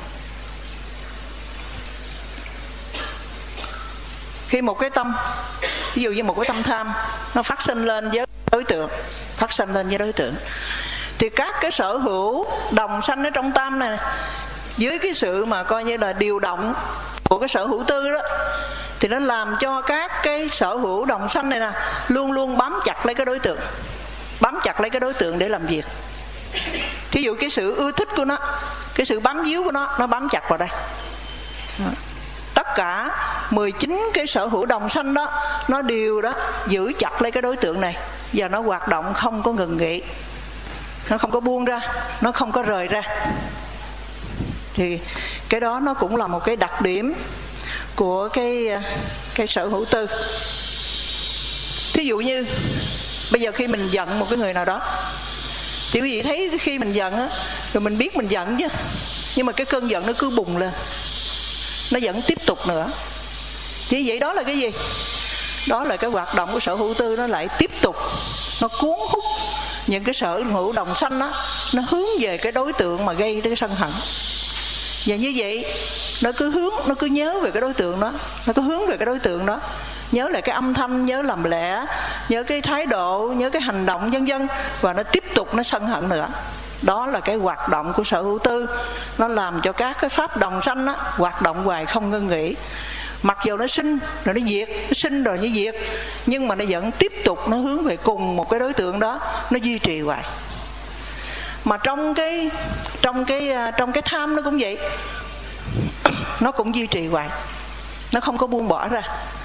Speaker 1: khi một cái tâm, ví dụ như một cái tâm tham, nó phát sinh lên với đối tượng, phát sinh lên với đối tượng, thì các cái sở hữu đồng sanh ở trong tâm này, dưới cái sự mà coi như là điều động của cái sở hữu tư đó, thì nó làm cho các cái sở hữu đồng sanh này nè luôn luôn bám chặt lấy cái đối tượng, bám chặt lấy cái đối tượng để làm việc. Thí dụ cái sự ưa thích của nó, cái sự bám víu của nó, nó bám chặt vào đây. Tất cả mười chín cái sở hữu đồng sanh đó, nó đều đó giữ chặt lấy cái đối tượng này, và nó hoạt động không có ngừng nghỉ, nó không có buông ra, nó không có rời ra. Thì cái đó nó cũng là một cái đặc điểm của cái cái sở hữu tư. Thí dụ như bây giờ khi mình giận một cái người nào đó, thì quý vị thấy khi mình giận á, rồi mình biết mình giận chứ, nhưng mà cái cơn giận nó cứ bùng lên, nó vẫn tiếp tục nữa. Thì vậy đó là cái gì? Đó là cái hoạt động của sở hữu tư, nó lại tiếp tục, nó cuốn hút những cái sở hữu đồng sanh đó, nó hướng về cái đối tượng mà gây cái sân hận. Và như vậy nó cứ hướng, nó cứ nhớ về cái đối tượng đó, nó cứ hướng về cái đối tượng đó, nhớ lại cái âm thanh, nhớ làm lẽ, nhớ cái thái độ, nhớ cái hành động vân vân, và nó tiếp tục nó sân hận nữa. Đó là cái hoạt động của sở hữu tư, nó làm cho các cái pháp đồng sanh đó hoạt động hoài không ngưng nghỉ. Mặc dù nó sinh rồi nó diệt, nó sinh rồi nó diệt, nhưng mà nó vẫn tiếp tục nó hướng về cùng một cái đối tượng đó, nó duy trì hoài. Mà trong cái trong cái trong cái tham nó cũng vậy, nó cũng duy trì hoài, nó không có buông bỏ ra.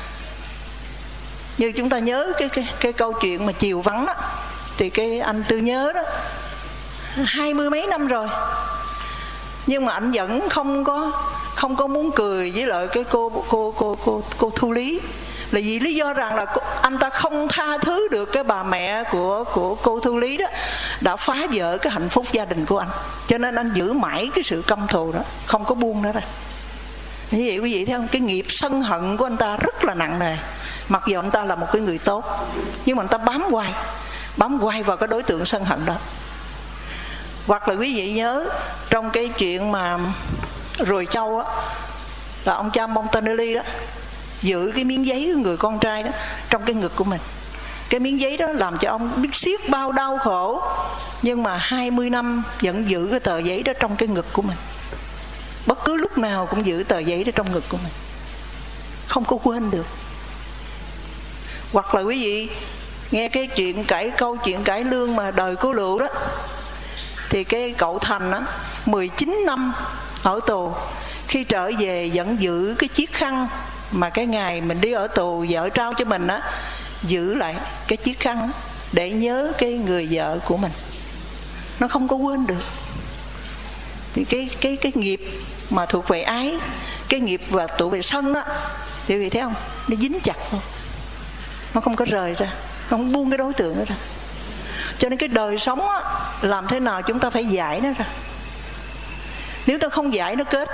Speaker 1: Như chúng ta nhớ cái cái cái câu chuyện mà chiều vắng đó, thì cái anh Tư Nhớ đó, hai mươi mấy năm rồi, nhưng mà anh vẫn không có không có muốn cười với lại cái cô cô cô cô cô Thu Lý, Là vì lý do rằng là anh ta không tha thứ được cái bà mẹ của của cô Thu Lý đó đã phá vỡ cái hạnh phúc gia đình của anh, cho nên anh giữ mãi cái sự căm thù đó, không có buông nó ra. Như vậy quý vị thấy không, cái nghiệp sân hận của anh ta rất là nặng nề. Mặc dù anh ta là một cái người tốt, nhưng mà anh ta bám hoài bám hoài vào cái đối tượng sân hận đó. Hoặc là quý vị nhớ trong cái chuyện mà Rồi Châu á, là ông cha Montanelli đó giữ cái miếng giấy của người con trai đó trong cái ngực của mình. Cái miếng giấy đó làm cho ông biết xiết bao đau khổ, nhưng mà hai mươi năm vẫn giữ cái tờ giấy đó trong cái ngực của mình. Bất cứ lúc nào cũng giữ tờ giấy đó trong ngực của mình, không có quên được. Hoặc là quý vị nghe cái chuyện cải câu chuyện cải lương mà đời cô Lựu đó, thì cái cậu Thành á, mười chín năm ở tù, khi trở về vẫn giữ cái chiếc khăn mà cái ngày mình đi ở tù vợ trao cho mình á, giữ lại cái chiếc khăn để nhớ cái người vợ của mình, nó không có quên được. Thì cái cái cái nghiệp mà thuộc về ái, cái nghiệp và thuộc về sân á, thì quý vị thấy không, nó dính chặt thôi, nó không có rời ra, nó không buông cái đối tượng đó ra. Cho nên cái đời sống á, làm thế nào chúng ta phải giải nó ra. Nếu ta không giải nó kết,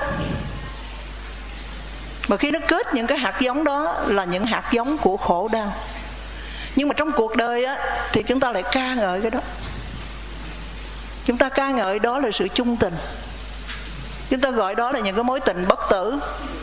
Speaker 1: mà khi nó kết những cái hạt giống đó là những hạt giống của khổ đau. Nhưng mà trong cuộc đời á, thì chúng ta lại ca ngợi cái đó. Chúng ta ca ngợi đó là sự chung tình. Chúng ta gọi đó là những cái mối tình bất tử.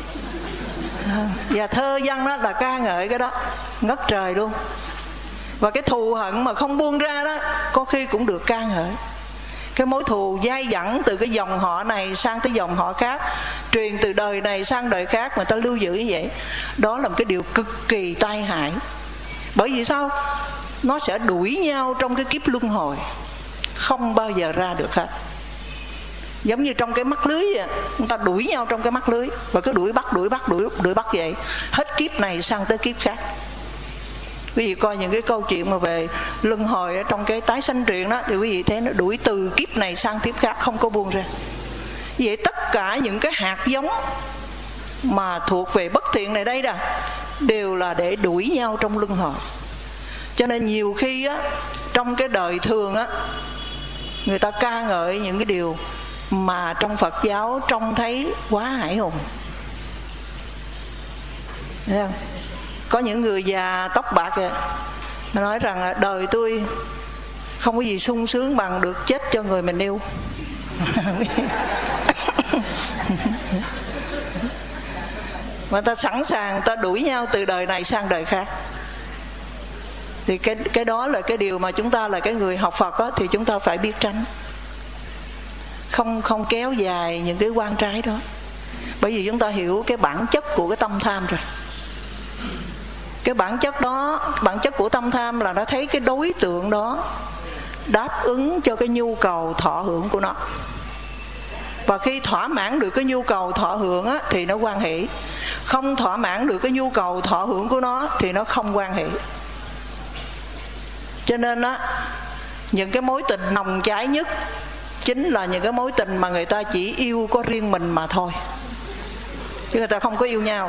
Speaker 1: Và thơ văn đó là ca ngợi cái đó ngất trời luôn. Và cái thù hận mà không buông ra đó có khi cũng được ca ngợi. Cái mối thù dai dẳng từ cái dòng họ này sang tới dòng họ khác, truyền từ đời này sang đời khác, mà ta lưu giữ như vậy, đó là một cái điều cực kỳ tai hại. Bởi vì sao? Nó sẽ đuổi nhau trong cái kiếp luân hồi, không bao giờ ra được hết. Giống như trong cái mắt lưới vậy, người ta đuổi nhau trong cái mắt lưới, và cứ đuổi bắt đuổi bắt đuổi đuổi bắt vậy, hết kiếp này sang tới kiếp khác. Quý vị coi những cái câu chuyện mà về luân hồi ở trong cái tái sanh truyện đó, thì quý vị thấy nó đuổi từ kiếp này sang kiếp khác, không có buông ra. Vậy tất cả những cái hạt giống mà thuộc về bất thiện này đây đó đều là để đuổi nhau trong luân hồi. Cho nên nhiều khi á, trong cái đời thường á, người ta ca ngợi những cái điều mà trong Phật giáo trông thấy quá hãi hùng. Thấy không? Có những người già tóc bạc kìa, nó nói rằng đời tôi không có gì sung sướng bằng được chết cho người mình yêu. Mà ta sẵn sàng ta đuổi nhau từ đời này sang đời khác. Thì cái, cái đó là cái điều mà chúng ta là cái người học Phật á, thì chúng ta phải biết tránh. Không, không kéo dài những cái quan trái đó. Bởi vì chúng ta hiểu cái bản chất của cái tâm tham rồi. Cái bản chất đó, bản chất của tâm tham là nó thấy cái đối tượng đó đáp ứng cho cái nhu cầu thọ hưởng của nó. Và khi thỏa mãn được cái nhu cầu thọ hưởng á, thì nó hoan hỷ. Không thỏa mãn được cái nhu cầu thọ hưởng của nó thì nó không hoan hỷ. Cho nên á, những cái mối tình nồng cháy nhất chính là những cái mối tình mà người ta chỉ yêu có riêng mình mà thôi, chứ người ta không có yêu nhau.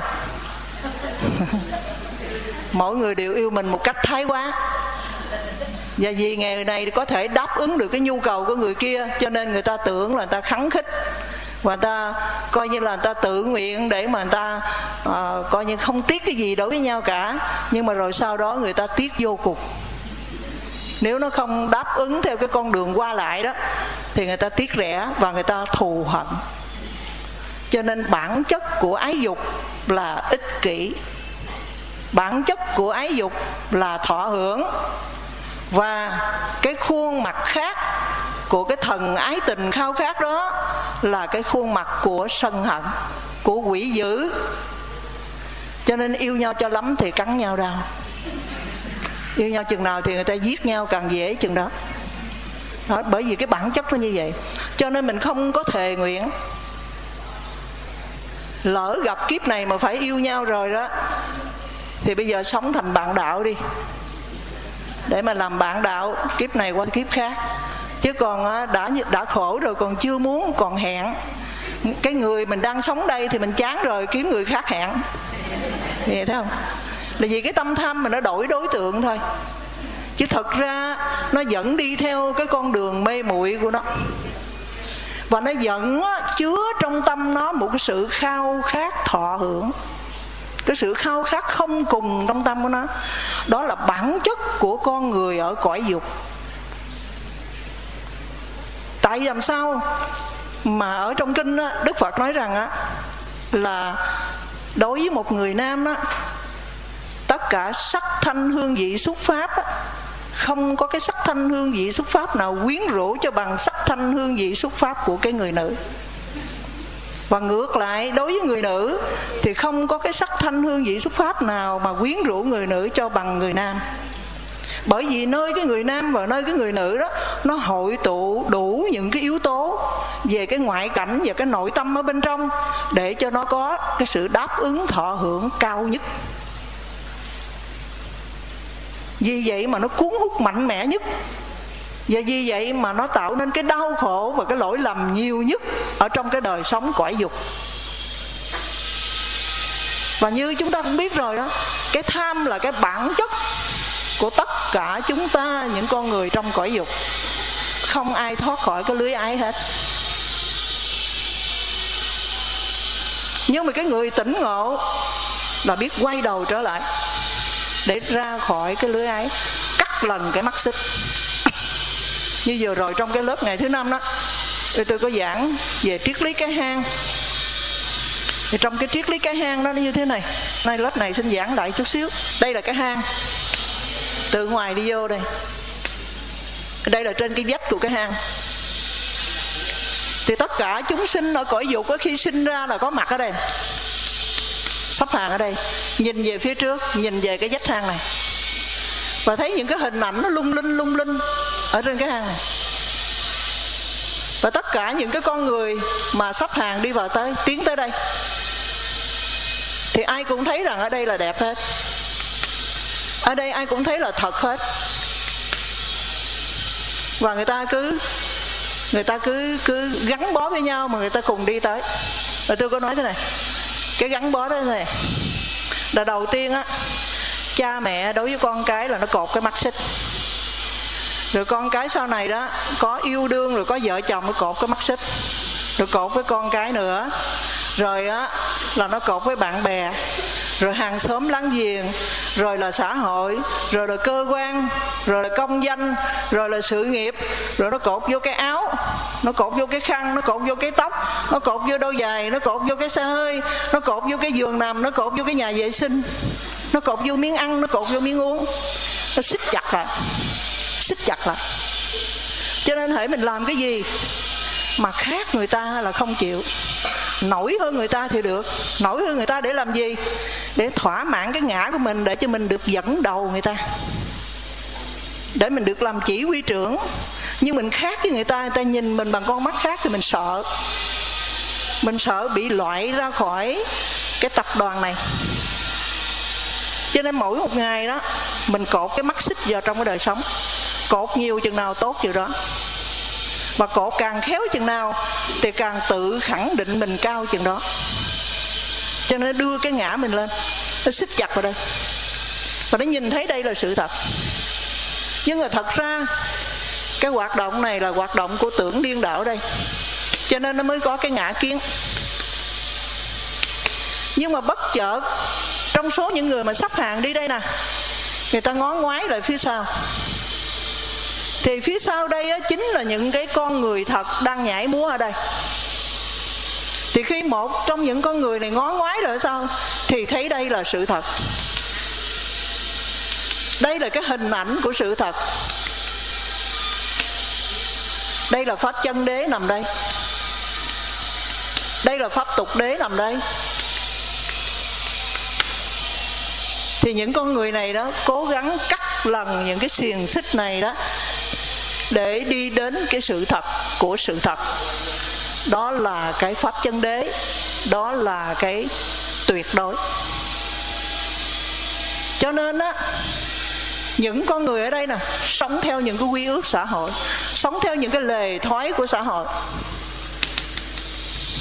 Speaker 1: Mỗi người đều yêu mình một cách thái quá. Và vì ngày này có thể đáp ứng được cái nhu cầu của người kia, cho nên người ta tưởng là người ta khắng khích, và người ta coi như là người ta tự nguyện để mà người ta uh, coi như không tiếc cái gì đối với nhau cả. Nhưng mà rồi sau đó người ta tiếc vô cùng. Nếu nó không đáp ứng theo cái con đường qua lại đó thì người ta tiếc rẻ và người ta thù hận. Cho nên bản chất của ái dục là ích kỷ, bản chất của ái dục là thọ hưởng. Và cái khuôn mặt khác của cái thần ái tình khao khát đó là cái khuôn mặt của sân hận, của quỷ dữ. Cho nên yêu nhau cho lắm thì cắn nhau đau. Yêu nhau chừng nào thì người ta giết nhau càng dễ chừng đó. Đó, bởi vì cái bản chất nó như vậy. Cho nên mình không có thề nguyện, lỡ gặp kiếp này mà phải yêu nhau rồi đó, thì bây giờ sống thành bạn đạo đi, để mà làm bạn đạo kiếp này qua kiếp khác. Chứ còn đã đã khổ rồi còn chưa muốn, còn hẹn. Cái người mình đang sống đây thì mình chán rồi, kiếm người khác hẹn. Vậy thấy không? Là vì cái tâm tham mà nó đổi đối tượng thôi, chứ thật ra nó vẫn đi theo cái con đường mê muội của nó. Và nó vẫn chứa trong tâm nó một cái sự khao khát thọ hưởng, cái sự khao khát không cùng trong tâm của nó. Đó là bản chất của con người ở cõi dục. Tại làm sao mà ở trong kinh á, Đức Phật nói rằng á, là đối với một người nam á, tất cả sắc thanh hương vị xúc pháp á, không có cái sắc thanh hương vị xúc pháp nào quyến rũ cho bằng sắc thanh hương vị xúc pháp của cái người nữ. Và ngược lại, đối với người nữ thì không có cái sắc thanh hương vị xúc pháp nào mà quyến rũ người nữ cho bằng người nam. Bởi vì nơi cái người nam và nơi cái người nữ đó, nó hội tụ đủ những cái yếu tố về cái ngoại cảnh và cái nội tâm ở bên trong, để cho nó có cái sự đáp ứng thọ hưởng cao nhất. Vì vậy mà nó cuốn hút mạnh mẽ nhất, và vì vậy mà nó tạo nên cái đau khổ và cái lỗi lầm nhiều nhất ở trong cái đời sống cõi dục. Và như chúng ta cũng biết rồi đó, cái tham là cái bản chất của tất cả chúng ta, những con người trong cõi dục. Không ai thoát khỏi cái lưới ái hết. Nhưng mà cái người tỉnh ngộ là biết quay đầu trở lại để ra khỏi cái lưới ái, cắt lần cái mắt xích. Như vừa rồi trong cái lớp ngày thứ năm đó, tôi có giảng về triết lý cái hang. Thì trong cái triết lý cái hang đó nó như thế này. Nay lớp này xin giảng lại chút xíu. Đây là cái hang, từ ngoài đi vô đây. Đây là trên cái vách của cái hang. Thì tất cả chúng sinh ở cõi dục đó, khi sinh ra là có mặt ở đây, sắp hàng ở đây, nhìn về phía trước, nhìn về cái vách hang này, và thấy những cái hình ảnh nó lung linh lung linh ở trên cái hang này. Và tất cả những cái con người mà sắp hàng đi vào tới, tiến tới đây, thì ai cũng thấy rằng ở đây là đẹp hết. Ở đây ai cũng thấy là thật hết. Và người ta cứ Người ta cứ cứ gắn bó với nhau mà người ta cùng đi tới. Và tôi có nói thế này, cái gắn bó đó này là đầu tiên á, cha mẹ đối với con cái là nó cột cái mắt xích. Rồi con cái sau này đó có yêu đương, rồi có vợ chồng nó cột cái mắt xích, rồi cột với con cái nữa, rồi á là nó cột với bạn bè, rồi hàng xóm láng giềng, rồi là xã hội, rồi là cơ quan, rồi là công danh, rồi là sự nghiệp, rồi nó cột vô cái áo, nó cột vô cái khăn, nó cột vô cái tóc, nó cột vô đôi giày, nó cột vô cái xe hơi, nó cột vô cái giường nằm, nó cột vô cái nhà vệ sinh, nó cột vô miếng ăn, nó cột vô miếng uống. Nó xích chặt lại, xích chặt lại. Cho nên hễ mình làm cái gì mà khác người ta là không chịu. Nổi hơn người ta thì được. Nổi hơn người ta để làm gì? Để thỏa mãn cái ngã của mình, để cho mình được dẫn đầu người ta, để mình được làm chỉ huy trưởng. Nhưng mình khác với người ta, người ta nhìn mình bằng con mắt khác thì mình sợ. Mình sợ bị loại ra khỏi cái tập đoàn này. Cho nên mỗi một ngày đó mình cột cái mắt xích vào trong cái đời sống. Cột nhiều chừng nào tốt chừng đó. Và cột càng khéo chừng nào thì càng tự khẳng định mình cao chừng đó. Cho nên nó đưa cái ngã mình lên, nó xích chặt vào đây, và nó nhìn thấy đây là sự thật. Nhưng mà thật ra cái hoạt động này là hoạt động của tưởng điên đảo đây, cho nên nó mới có cái ngã kiến. Nhưng mà bất chợt trong số những người mà sắp hàng đi đây nè, người ta ngó ngoái lại phía sau, thì phía sau đây á, chính là những cái con người thật đang nhảy múa ở đây. Thì khi một trong những con người này ngó ngoái lại sau thì thấy đây là sự thật. Đây là cái hình ảnh của sự thật. Đây là pháp chân đế nằm đây. Đây là pháp tục đế nằm đây. Thì những con người này đó cố gắng cắt lần những cái xiềng xích này đó, để đi đến cái sự thật của sự thật. Đó là cái pháp chân đế, đó là cái tuyệt đối. Cho nên á, những con người ở đây nè sống theo những cái quy ước xã hội, sống theo những cái lề thói của xã hội.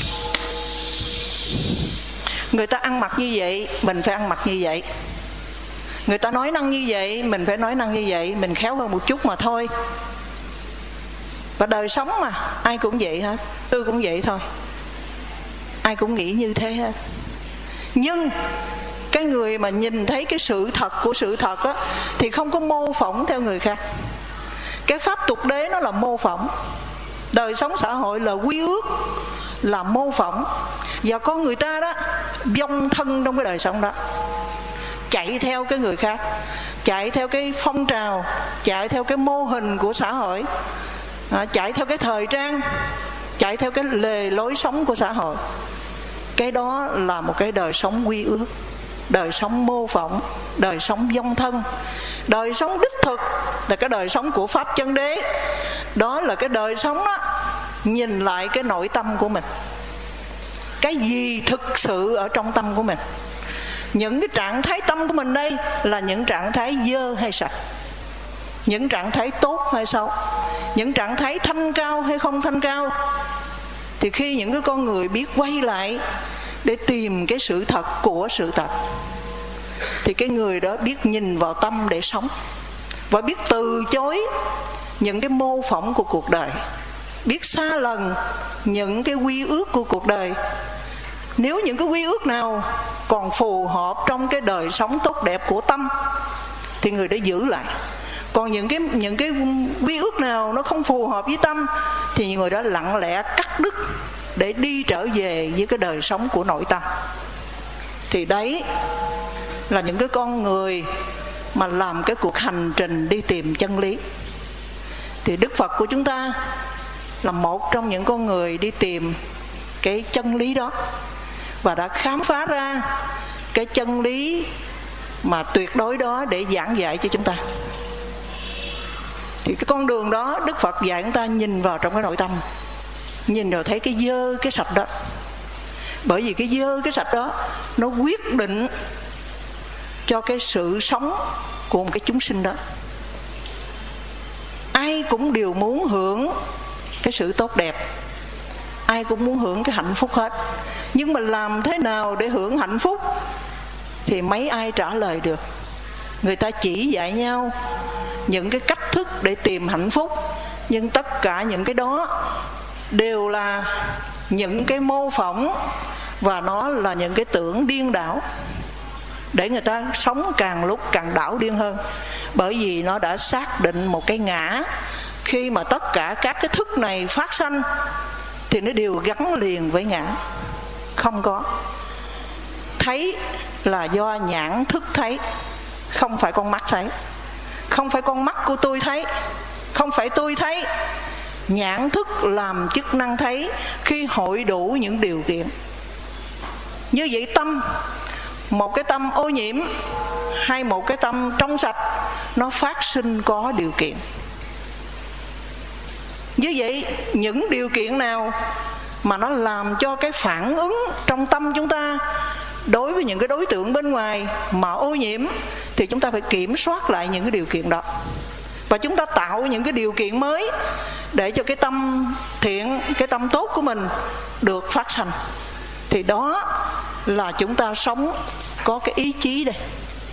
Speaker 1: Người ta ăn mặc như vậy, mình phải ăn mặc như vậy. Người ta nói năng như vậy, mình phải nói năng như vậy, mình khéo hơn một chút mà thôi. Và đời sống mà, ai cũng vậy hết, tôi cũng vậy thôi, ai cũng nghĩ như thế hết. Nhưng cái người mà nhìn thấy cái sự thật của sự thật á, thì không có mô phỏng theo người khác. Cái pháp tục đế nó là mô phỏng, đời sống xã hội là quy ước, là mô phỏng. Và con người ta đó vong thân trong cái đời sống đó, chạy theo cái người khác, chạy theo cái phong trào, chạy theo cái mô hình của xã hội, à, chạy theo cái thời trang, chạy theo cái lề lối sống của xã hội. Cái đó là một cái đời sống quy ước, đời sống mô phỏng, đời sống vong thân. Đời sống đích thực là cái đời sống của pháp chân đế. Đó là cái đời sống đó nhìn lại cái nội tâm của mình, cái gì thực sự ở trong tâm của mình. Những cái trạng thái tâm của mình đây là những trạng thái dơ hay sạch, những trạng thái tốt hay xấu, những trạng thái thanh cao hay không thanh cao. Thì khi những cái con người biết quay lại để tìm cái sự thật của sự thật, thì cái người đó biết nhìn vào tâm để sống, và biết từ chối những cái mô phỏng của cuộc đời, biết xa lần những cái quy ước của cuộc đời. Nếu những cái quy ước nào còn phù hợp trong cái đời sống tốt đẹp của tâm thì người đã giữ lại. Còn những cái những cái quy ước nào nó không phù hợp với tâm thì người đó lặng lẽ cắt đứt để đi trở về với cái đời sống của nội tâm. Thì đấy là những cái con người mà làm cái cuộc hành trình đi tìm chân lý. Thì Đức Phật của chúng ta là một trong những con người đi tìm cái chân lý đó, và đã khám phá ra cái chân lý mà tuyệt đối đó để giảng dạy cho chúng ta. Thì cái con đường đó Đức Phật dạy chúng ta nhìn vào trong cái nội tâm, nhìn rồi thấy cái dơ cái sạch đó. Bởi vì cái dơ cái sạch đó nó quyết định cho cái sự sống của một cái chúng sinh đó. Ai cũng đều muốn hưởng cái sự tốt đẹp, ai cũng muốn hưởng cái hạnh phúc hết. Nhưng mà làm thế nào để hưởng hạnh phúc thì mấy ai trả lời được. Người ta chỉ dạy nhau những cái cách thức để tìm hạnh phúc, nhưng tất cả những cái đó đều là những cái mô phỏng, và nó là những cái tưởng điên đảo để người ta sống càng lúc càng đảo điên hơn. Bởi vì nó đã xác định một cái ngã. Khi mà tất cả các cái thức này phát sanh thì nó đều gắn liền với ngã. Không có thấy là do nhãn thức thấy, không phải con mắt thấy. Không phải con mắt của tôi thấy, không phải tôi thấy. Nhãn thức làm chức năng thấy khi hội đủ những điều kiện. Như vậy tâm, một cái tâm ô nhiễm hay một cái tâm trong sạch, nó phát sinh có điều kiện. Như vậy những điều kiện nào mà nó làm cho cái phản ứng trong tâm chúng ta đối với những cái đối tượng bên ngoài mà ô nhiễm, thì chúng ta phải kiểm soát lại những cái điều kiện đó, và chúng ta tạo những cái điều kiện mới để cho cái tâm thiện, cái tâm tốt của mình được phát sanh. Thì đó là chúng ta sống có cái ý chí đây,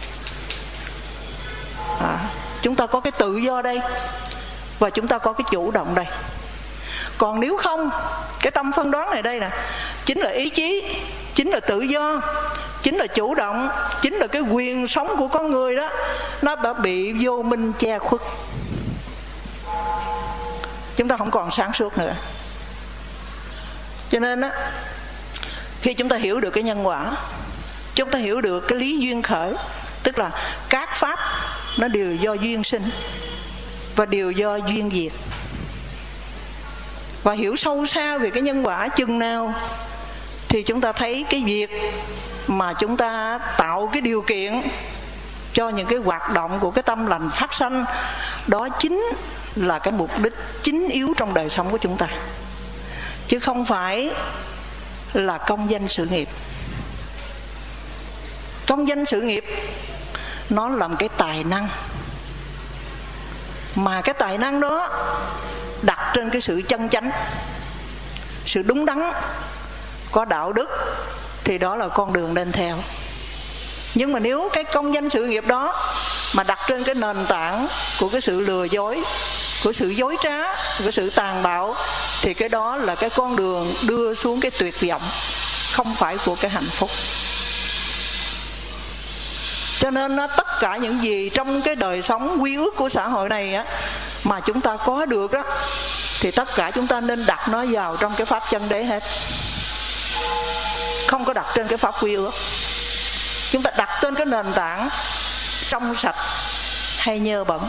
Speaker 1: à, chúng ta có cái tự do đây, và chúng ta có cái chủ động đây. Còn nếu không, cái tâm phân đoán này đây nè, chính là ý chí, chính là tự do, chính là chủ động, chính là cái quyền sống của con người đó, nó đã bị vô minh che khuất. Chúng ta không còn sáng suốt nữa. Cho nên á, khi chúng ta hiểu được cái nhân quả, chúng ta hiểu được cái lý duyên khởi, tức là các pháp nó đều do duyên sinh và đều do duyên diệt. Và hiểu sâu xa về cái nhân quả chừng nào thì chúng ta thấy cái việc mà chúng ta tạo cái điều kiện cho những cái hoạt động của cái tâm lành phát sanh, đó chính là cái mục đích chính yếu trong đời sống của chúng ta, chứ không phải là công danh sự nghiệp. Công danh sự nghiệp nó là một cái tài năng, mà cái tài năng đó đặt trên cái sự chân chánh, sự đúng đắn, có đạo đức, thì đó là con đường nên theo. Nhưng mà nếu cái công danh sự nghiệp đó mà đặt trên cái nền tảng của cái sự lừa dối, của sự dối trá, của sự tàn bạo, thì cái đó là cái con đường đưa xuống cái tuyệt vọng, không phải của cái hạnh phúc. Cho nên nó, tất cả những gì trong cái đời sống quy ước của xã hội này á, mà chúng ta có được đó, thì tất cả chúng ta nên đặt nó vào trong cái pháp chân đế hết, không có đặt trên cái pháp quy ước. Chúng ta đặt trên cái nền tảng trong sạch hay nhơ bẩn.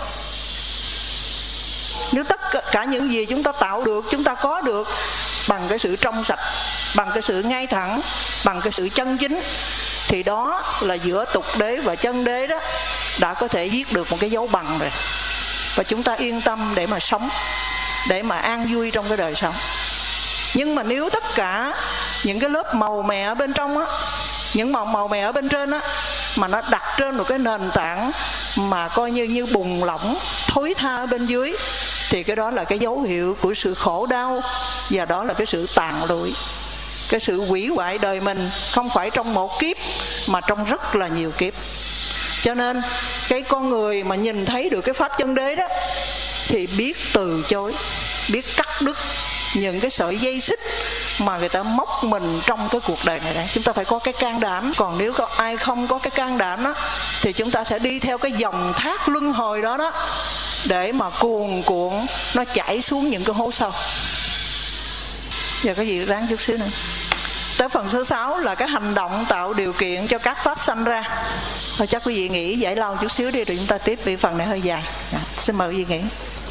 Speaker 1: Nếu tất cả những gì chúng ta tạo được, chúng ta có được bằng cái sự trong sạch, bằng cái sự ngay thẳng, bằng cái sự chân chính, thì đó là giữa tục đế và chân đế đó đã có thể viết được một cái dấu bằng rồi. Và chúng ta yên tâm để mà sống, để mà an vui trong cái đời sống. Nhưng mà nếu tất cả những cái lớp màu mè ở bên trong á, những màu màu mè ở bên trên á, mà nó đặt trên một cái nền tảng mà coi như như bùn lỏng thối tha ở bên dưới, thì cái đó là cái dấu hiệu của sự khổ đau, và đó là cái sự tàn lụi, cái sự hủy hoại đời mình, không phải trong một kiếp mà trong rất là nhiều kiếp. Cho nên cái con người mà nhìn thấy được cái pháp chân đế đó thì biết từ chối, biết cắt đứt những cái sợi dây xích mà người ta móc mình trong cái cuộc đời này đấy. Chúng ta phải có cái can đảm. Còn nếu có ai không có cái can đảm đó, thì chúng ta sẽ đi theo cái dòng thác luân hồi đó đó, để mà cuồn cuộn nó chảy xuống những cái hố sâu. Giờ có gì ráng chút xíu nữa. Tới phần số sáu là cái hành động tạo điều kiện cho các pháp sanh ra. Thôi chắc quý vị nghỉ giải lao chút xíu đi, rồi chúng ta tiếp, vì phần này hơi dài. Xin mời quý vị nghỉ.